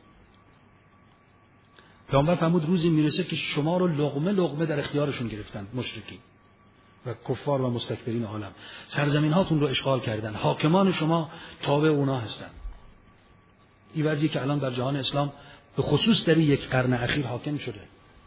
پیامبر فرمود روزی میرسه که شما رو لقمه لقمه در اختیارشون گرفتن مشرکین و کفار و مستکبرین عالم، سرزمین هاتون رو اشغال کردن، حاکمان شما تابع اونا هستن. این وضعی که الان در جهان اسلام به خصوص در یک قرن اخیر حاکم شده.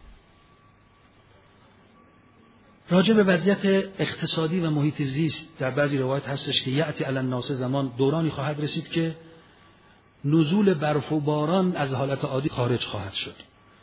راجع به وضعیت اقتصادی و محیط زیست در بعضی روایت هستش که یأتی علی الناس زمان، دورانی خواهد رسید که نزول برف و باران از حالت عادی خارج خواهد شد.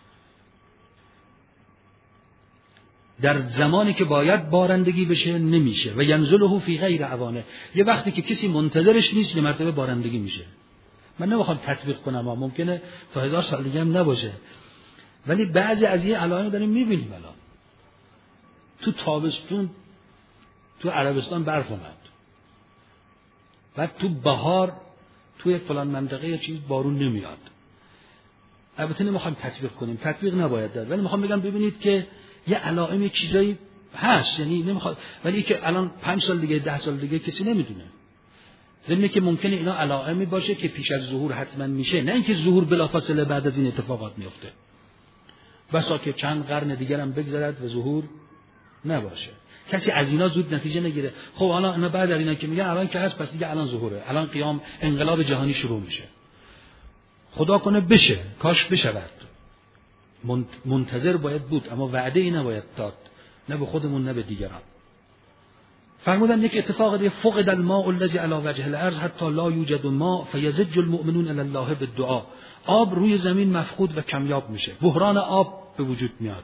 در زمانی که باید بارندگی بشه نمیشه و ینزله فی غیر اوانه، یه وقتی که کسی منتظرش نیست یه مرتبه بارندگی میشه. من نمیخوام تطبیق کنم، ها ممکنه تا هزار سال دیگه هم نباشه، ولی بعضی از این علائم داریم میبینیم. الان تو تابستون تو عربستان برف اومد، بعد تو بهار توی فلان منطقه یه چیز بارون نمیاد. البته نمیخوام تطبیق کنیم، تطبیق نباید داد، ولی میخوام بگم ببینید که یه علائم چیزایی هست، یعنی نمیخواد، ولی که الان پنج سال دیگه ده سال دیگه کسی نمیدونه. ضمن که ممکنه اینا علائمی باشه که پیش از ظهور حتما میشه، نه اینکه ظهور بلافاصله بعد از این اتفاقات میفته. بسا که چند قرن دیگر هم بگذرد و ظهور نباشه. کسی از اینا زود نتیجه نگیره. خب حالا اینا بعد از اینا که میگن الان که هست پس دیگه الان ظهوره، الان قیام انقلاب جهانی شروع میشه. خدا کنه بشه، کاش بشود. منتظر باید بود، اما وعده ای نباید داد، نه به خودمون نه به دیگران. فرمودن یک اتفاق دیگه، فقد الماء الذي على وجه الارض حتی لا یوجد ماء فیزج المؤمنون الی الله بالدعاء. آب روی زمین مفقود و کمیاب میشه، بحران آب به وجود میاد.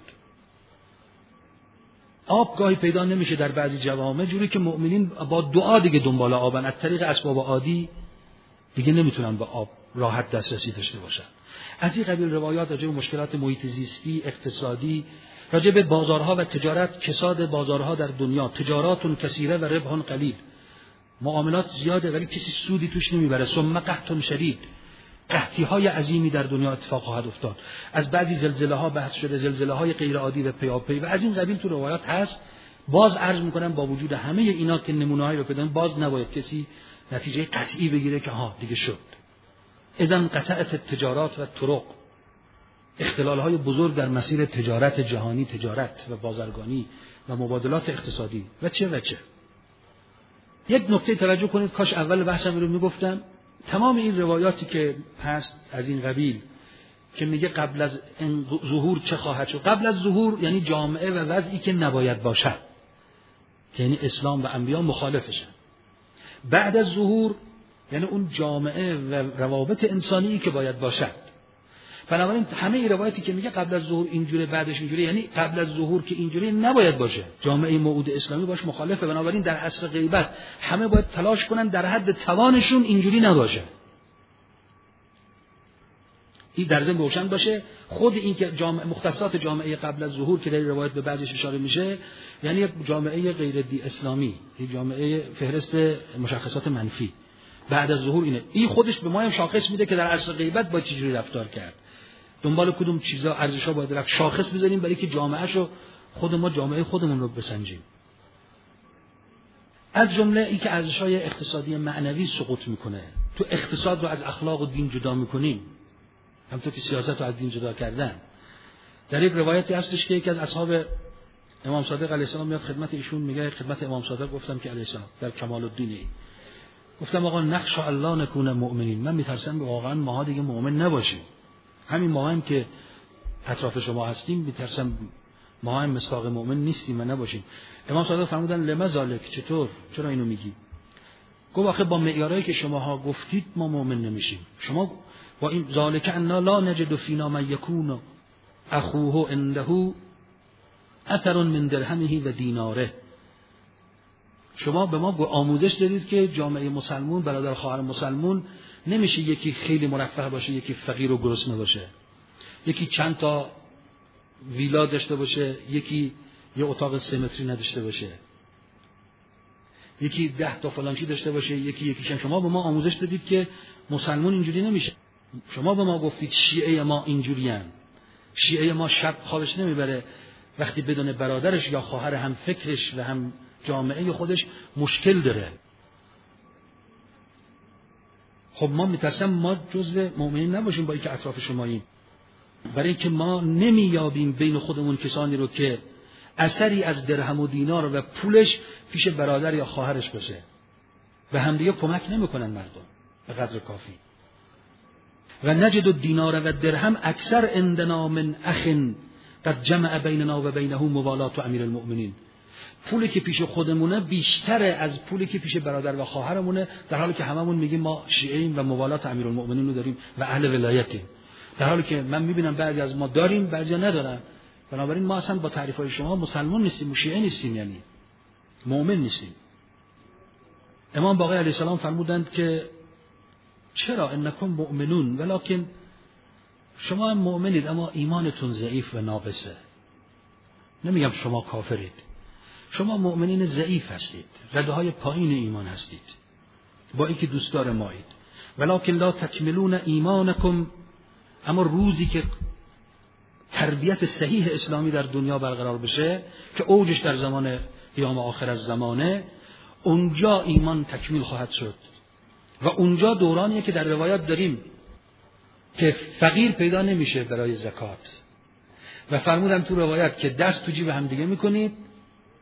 آب گاهی پیدا نمیشه در بعضی جوامع، جوری که مؤمنین با دعا دیگه دنبال آبن، از طریق اسباب عادی دیگه نمیتونن به آب راحت دسترسی داشته باشن. از این قبیل روایات راجع به مشکلات محیط زیستی، اقتصادی، راجع به بازارها و تجارت، کساد بازارها در دنیا، تجارات کثیره و ربح قلیل، معاملات زیاده ولی کسی سودی توش نمیبره، ثم قحط شدید، قحطی های عظیمی در دنیا اتفاق خواهد افتاد. از بعضی زلزله ها بحث شده، زلزله های غیر عادی و پیاپی و از این قبیل تو روایات هست. باز عرض میکنم با وجود همه اینا که نمونه‌هایی رو بدن، باز نباید کسی نتیجه قطعی بگیره که ها دیگه شد. اذن قطعت التجارات و طرق، اختلال‌های بزرگ در مسیر تجارت جهانی، تجارت و بازرگانی و مبادلات اقتصادی و چه و چه. یک نکته توجه کنید، کاش اول بحثم رو میگفتم. تمام این روایاتی که هست از این قبیل که میگه قبل از ظهور چه خواهد شد، قبل از ظهور یعنی جامعه و وضعی که نباید باشد، یعنی اسلام و انبیا مخالفشن. بعد از ظهور یعنی اون جامعه و روابط انسانی که باید باشد. بنابراین همه این روایتی که میگه قبل از ظهور اینجوری بعدش اینجوری، یعنی قبل از ظهور که اینجوری نباید باشه، جامعه موعود اسلامی باش مخالفه. بنابراین در عصر غیبت همه باید تلاش کنن در حد توانشون اینجوری نباشه. این در ذهن روشن باشه. خود این که جامعه مختصات جامعه قبل از ظهور که در روایت به بعضش اشاره میشه، یعنی یک جامعه غیر دی اسلامی، یک جامعه فهرست مشخصات منفی. بعد از ظهور اینه، این خودش به ما هم شاخص میده که در عصر غیبت با چجوری رفتار کرد، دنبال کدوم چیزا ارزش‌ها باید رفت، شاخص بذاریم برای که جامعهشو خود ما جامعه خودمون رو بسنجیم. از جمله این که ارزش‌های اقتصادی معنوی سقوط میکنه. تو اقتصاد رو از اخلاق و دین جدا میکنیم، همونطور که سیاست رو از دین جدا کردن. در یک روایتی هستش که یکی از اصحاب امام صادق علیه السلام میاد خدمت ایشون، میگه خدمت امام صادق گفتم که علیه السلام در کمال الدین، گفتم آقا نخشى الله نکون مؤمنین، من میترسم که واقعا ما دیگه مؤمن نباشیم، همین ما هم که اطراف شما هستیم میترسم ما هم مصداق مؤمن نیستیم و نباشیم. امام صادق فرمودن لما ذالک، چطور چرا اینو میگی؟ گفت آخه با معیارایی که شماها گفتید ما مؤمن نمیشیم. شما با این ذالک انا لا نجد فینا من یکون اخوه عنده اثر من درهمه و دیناره. شما به ما آموزش دادید که جامعه مسلمون، برادر خواهر مسلمون نمیشه یکی خیلی مرفه باشه، یکی فقیر و گرسنه باشه، یکی چند تا ویلا داشته باشه، یکی یه اتاق سه متری نداشته باشه، یکی ده تا فلانچی داشته باشه، یکی یکیشن. شما به ما آموزش دادید که مسلمون اینجوری نمیشه. شما به ما گفتید شیعه ما اینجورین، شیعه ما شب خوابش نمیبره وقتی بدون برادرش یا خواهر هم فکرش و هم جامعه خودش مشکل داره. خب ما میترسم ما جزو مؤمنین نباشیم با اینکه اطراف شماییم، برای اینکه ما نمیابیم بین خودمون کسانی رو که اثری از درهم و دینار و پولش پیش برادر یا خواهرش باشه و هم دیگه کمک نمیکنن مردم به قدر کافی. و نجد الدینار و درهم اکثر عندنا من اخ قد جمع بیننا و بینه موالات امیر المؤمنین. پولی که پیش خودمونه بیشتر از پولی که پیش برادر و خواهرمونه، در حالی که هممون میگیم ما شیعه‌ایم و موالات امیرالمؤمنین رو داریم و اهل ولایتیم، در حالی که من میبینم بعضی از ما داریم بعضی ندارن. بنابراین ما اصلا با تعریف‌های شما مسلمان نیستیم، شیعه نیستیم، یعنی مؤمن نیستیم. امام باقر علیه السلام فرمودند که چرا انکم مؤمنون ولکن، شما هم مؤمنید اما ایمانتون ضعیف و ناقصه. نمیگم شما کافرید، شما مؤمنین ضعیف هستید، رده‌های پایین ایمان هستید، با اینکه دوستدار مایید. ولکن لا تکملون ایمانکم، اما روزی که تربیت صحیح اسلامی در دنیا برقرار بشه که اوجش در زمان قیام آخر از زمانه، اونجا ایمان تکمیل خواهد شد و اونجا دورانیه که در روایات داریم که فقیر پیدا نمیشه برای زکات و فرمودن تو روایت که دست تو جیب هم دیگه میکنید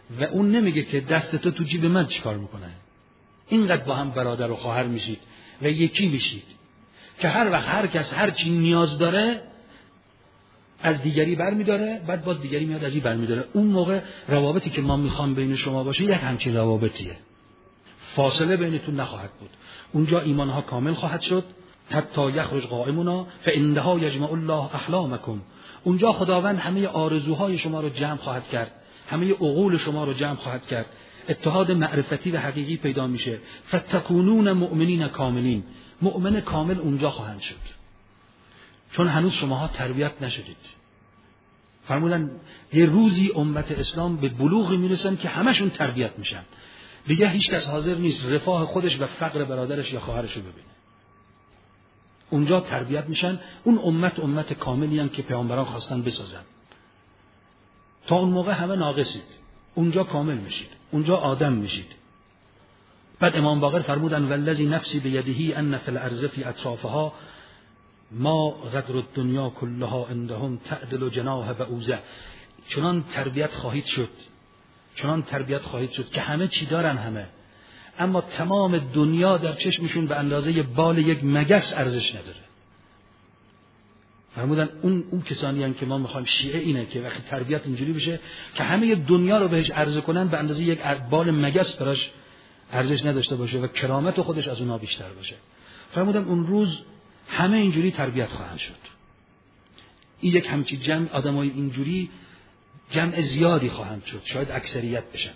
و اون نمیگه که دست تو تو جیب من چیکار میکنه. اینقدر با هم برادر و خواهر میشید و یکی میشید که هر وقت هر کس هر چی نیاز داره از دیگری برمیداره، بعد باز دیگری میاد از این برمیداره. اون موقع روابطی که ما میخوام بین شما باشه یک همچین روابطیه، فاصله بینتون نخواهد بود. اونجا ایمانها کامل خواهد شد. حتی یخرج قائمنا فانها یجمع الله احلامکم. اونجا خداوند همه آرزوهای شما رو جمع خواهد کرد، همه عقول شما رو جمع خواهد کرد. اتحاد معرفتی و حقیقی پیدا میشه. فتکونون مؤمنین کاملین. مؤمن کامل اونجا خواهند شد، چون هنوز شماها تربیت نشدید. فرمودن یه روزی امت اسلام به بلوغی میرسن که همشون تربیت میشن، دیگه هیچ کس حاضر نیست رفاه خودش و فقر برادرش یا خواهرش رو ببینه. اونجا تربیت میشن. اون امت امت کاملی هستند که پیامبران خواستن بسازن. تا اون موقع همه ناقصید، اونجا کامل میشید، اونجا آدم میشید. بعد امام باقر فرمودن والذی نفسی بیده ان فی الارض فی اطرافها ما قدر الدنیا کلها عندهم تعدل جناح بعوضه. چنان تربیت خواهید شد، چنان تربیت خواهید شد که همه چی دارن همه، اما تمام دنیا در چشمشون به اندازه بال یک مگس ارزش نداره. فرمودن اون اون کسانی هستند که ما میخوایم شیعه اینه که وقتی تربیت اینجوری بشه که همه دنیا رو بهش عرضه کنن به اندازه یک بال مگس براش ارزش نداشته باشه و کرامت خودش از اونها بیشتر باشه. فرمودن اون روز همه اینجوری تربیت خواهند شد. این یک همچی جمع آدمای اینجوری جمع زیادی خواهند شد، شاید اکثریت بشن.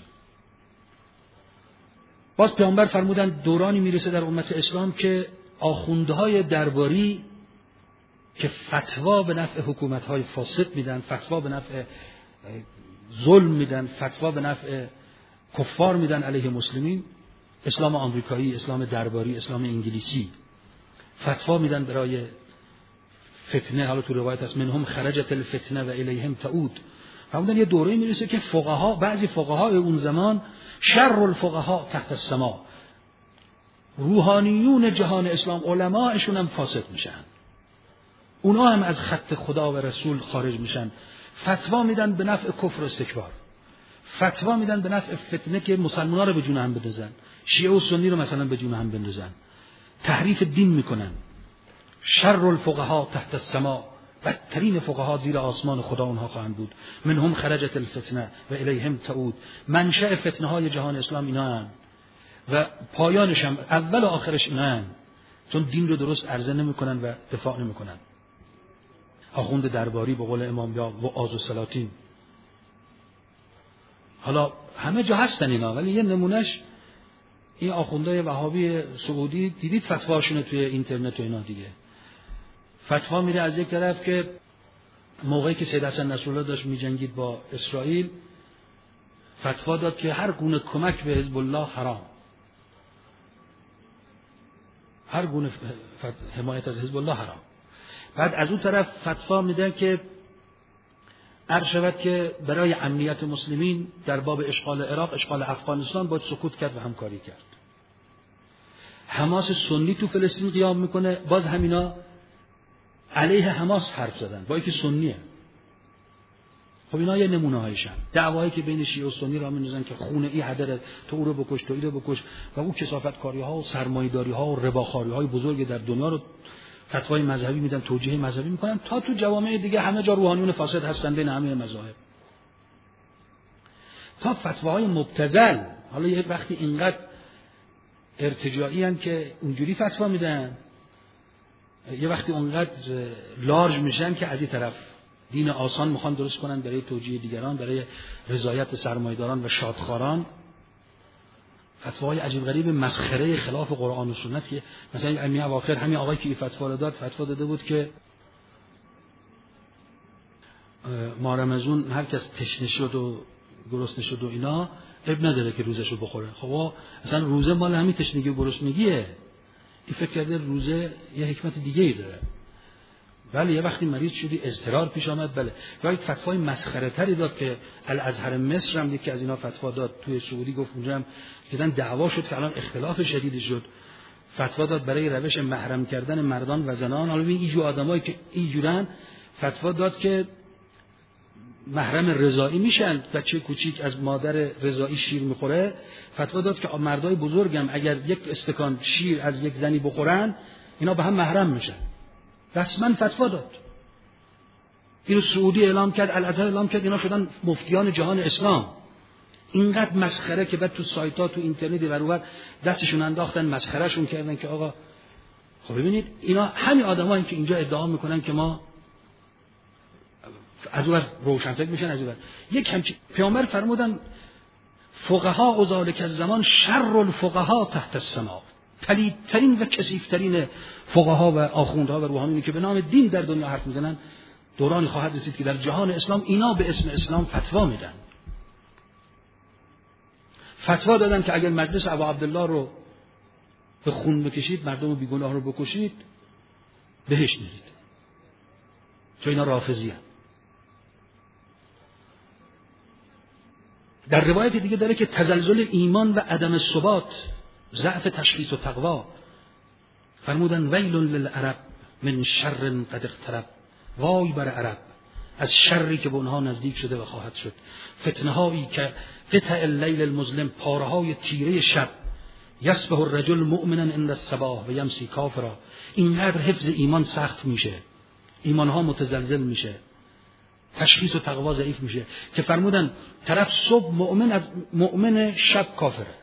باز پیامبر فرمودن دورانی میرسه در امت اسلام که آخوندهای درباری که فتوا به نفع حکومت‌های فاسد میدن، فتوا به نفع ظلم میدن، فتوا به نفع کفار میدن علیه مسلمین، اسلام آمریکایی، اسلام درباری، اسلام انگلیسی، فتوا میدن برای فتنه. حالا تو روایت هست منهم خرجت الفتنه و الیهم تعود. فرمودن یه دوره میرسه که فقها، بعضی فقهای اون زمان شر الفقها تحت السما، روحانیون جهان اسلام علماءشون هم فاسد میشن، اونا هم از خط خدا و رسول خارج میشن، فتوا میدن به نفع کفر و استکبار، فتوا میدن به نفع فتنه که مسلمان‌ها رو به جون هم بندازن، شیعه و سنی رو مثلا به جون هم بندازن، تحریف دین میکنن. شر الفقها تحت السما، بدترین فقها زیر آسمان خدا اونها خواهند بود. منهم خرجت الفتنه و الیهم تعود. منشأ فتنه های جهان اسلام اینا هستند و پایانش هم اول و آخرش اینا هستند، چون دین رو درست عرضه نمیکنن و دفاع نمیکنن. آخوند درباری به قول امام یا و آز و سلاطین، حالا همه جا هستن اینا، ولی یه نمونهش این آخوندهای وهابی سعودی دیدید فتواشونه توی اینترنت و اینا دیگه. فتوا میره از یک طرف که موقعی که سید حسن نصرالله داشت میجنگید با اسرائیل، فتوا داد که هر گونه کمک به حزب الله حرام، هر گونه حمایت از حزب الله حرام. بعد از اون طرف فتوا میده که عرض شود که برای امنیت مسلمین در باب اشغال عراق، اشغال افغانستان باید سکوت کرد و همکاری کرد. حماس سنی تو فلسطین قیام میکنه، باز همینا علیه حماس حرف زدن با اینکه سنیه. خب اینا یه نمونه هایشن، دعوایی که بین شیعه و سنی را میندازن که خونه ای هدر، تو او رو بکش، تو ای رو بکش، و او کثافتکاری ها و سرمایه‌داری ها و رباخواری های بزرگ در دنیا رو فتوای مذهبی میدن، توجیه مذهبی میکنن. تا تو جوامع دیگه همه جا روحانیون فاسد هستن بین همه مذاهب. تا فتواهای مبتذل، حالا یه وقتی اینقدر ارتجاعی ان که اونجوری فتوا میدن، یه وقتی اونقدر لارج میشن که از این طرف دین آسان میخوان درست کنن برای توجیه دیگران، برای رضایت سرمایه‌داران و شادخواران. فتواهای عجیب غریب مسخره خلاف قرآن و سنت که مثلا همین اواخر همین آقایی که این فتوا رو داد، فتوا داده بود که ما رمضان هر کس تشنه شد و گرسنه شد و اینا اب نداره که روزشو بخوره. خب اصلا روزه مال همین تشنگی و گرسنگیه. این فکر کرده روزه یه حکمت دیگه ای داره. بله یه وقتی مریض شدی اضطرار پیش آمد، بله. یا یک فتوای مسخره تری داد که الازهر مصر هم یکی از اینا فتوا داد، توی سعودی گفت اونجا هم دیدن دعوا شد که الان اختلاف شدیدی شد، فتوا داد برای روش محرم کردن مردان و زنان. حالا ببین اینجور آدمایی که اینجورن فتوا داد که محرم رضایی میشن، بچه کوچیک از مادر رضایی شیر میخوره، فتوا داد که مردای بزرگم اگر یک استکان شیر از یک زنی بخورن اینا به هم محرم میشن. رسما فتوا داد. اینو سعودی اعلام کرد، الازهر اعلام کرد، اینا شدن مفتیان جهان اسلام. اینقدر مسخره که بعد تو سایت‌ها تو اینترنت ورور دستشون انداختن مسخرهشون کردن که آقا خب ببینید اینا همین آدمایی که اینجا ادعا میکنن که ما از اون روشن فکر میشن، از اون یک همچین پیامبر فرمودن فقها و ذالک الزمان شر الفقها تحت السماء، پلیدترین و کثیف‌ترین فقها و آخوندها و روحانیونی که به نام دین در دنیا حرف میزنن دورانی خواهد رسید که در جهان اسلام اینا به اسم اسلام فتوا میدن. فتوا دادن که اگر مجلس ابو عبدالله رو به خون بکشید، مردم بیگناه رو بکشید، بهشت میرید، چون اینا رافضی هستند. در روایت دیگه داره که تزلزل ایمان و عدم ثبات، ضعف تشخیص و تقوا، فرمودن ویل للعرب من شر قد اقترب، وای بر عرب از شری که به اونها نزدیک شده و خواهد شد. فتنه هایی که قطع اللیل المظلم، پاره های تیره شب، یصبح الرجل مؤمنا عند الصباح و یمسی کافرا، اینقدر حفظ ایمان سخت میشه، ایمان ها متزلزل میشه، تشخیص و تقوا ضعیف میشه که فرمودن طرف صبح مؤمن از مؤمن، شب کافره.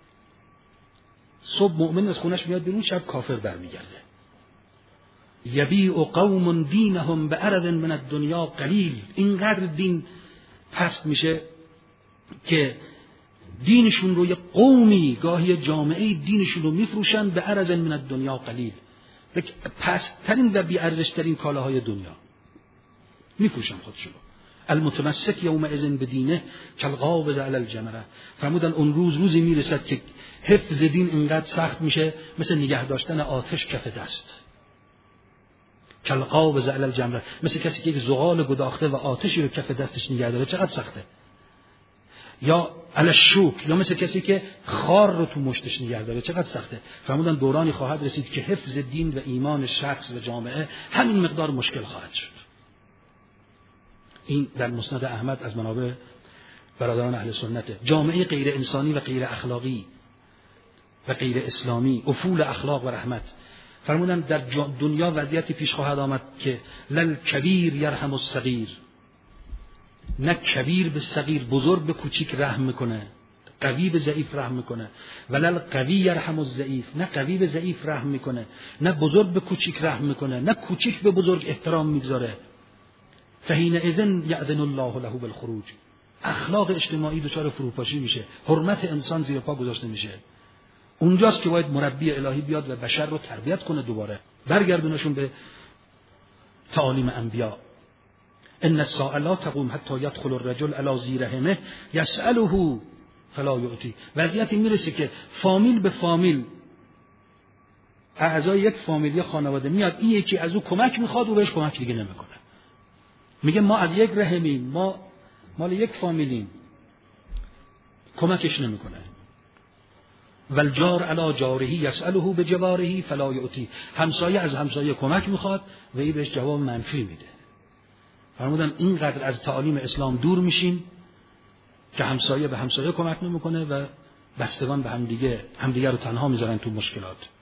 صبح مؤمن از خونش میاد بیرون، شب کافر برمیگرده. یبیع قوم دینهم بعرض من الدنیا قلیل، اینقدر دین پست میشه که دینشون رو یه قومی، گاهی جامعه دینشون رو میفروشن به عرض من الدنیا قلیل، پست‌ترین و بی‌ارزش‌ترین کالاهای دنیا میفروشن خودشون رو. المتمسک یومئذ بدینه کالقابض علی الجمره، فرمودن اون روز روزی میرسد که حفظ دین اینقدر سخت میشه مثل نگه داشتن آتش کف دست. کالقابض علی الجمره، مثل کسی که یک زغال گداخته و آتشی رو کف دستش نگه داره، چقدر سخته. یا علی الشوک، یا مثل کسی که خار رو تو مشتش نگه داره، چقدر سخته. فرمودن دورانی خواهد رسید که حفظ دین و ایمان شخص و جامعه همین مقدار مشکل خواهد شد. این در مسند احمد از منابع برادران اهل سنته. جامعه غیر انسانی و غیر اخلاقی و غیر اسلامی، افول اخلاق و رحمت، فرمودن در دنیا وضعیتی پیش خواهد آمد که لل کبیر یرحم الصغیر، نه کبیر به صغیر، بزرگ به کوچیک رحم میکنه، قوی به ضعیف رحم میکنه، ولل قوی یرحم الضعیف، نه قوی به ضعیف رحم میکنه، نه بزرگ به کوچیک رحم میکنه، نه کوچیک به بزرگ احترام میگذاره. فحینئذ یأذن الله له بالخروج، اخلاق اجتماعی دچار فروپاشی میشه، حرمت انسان زیر پا گذاشته میشه. اونجاست که باید مربی الهی بیاد و بشر رو تربیت کنه، دوباره برگردونشون به تعالیم انبیا. ان الساعه لا تقوم حتی يدخل الرجل على ذی رحمه یسأله فلا یعطی. وضعیتی میرسه که فامیل به فامیل، اعضای یک فامیل یا خانواده میاد، این یکی از او کمک میخواد، او بهش کمک دیگه نمیکنه، میگه ما از یک رحمیم، ما مال یک فامیلیم، کمکش نمیکنه. والجار علی جاره یسأله بجواره فلا یعطی، همسایه از همسایه کمک میخواد و این بهش جواب منفی میده. فرمودن اینقدر از تعالیم اسلام دور میشیم که همسایه به همسایه کمک نمیکنه و بستگان به همدیگه همدیگه رو تنها میذارن تو مشکلات.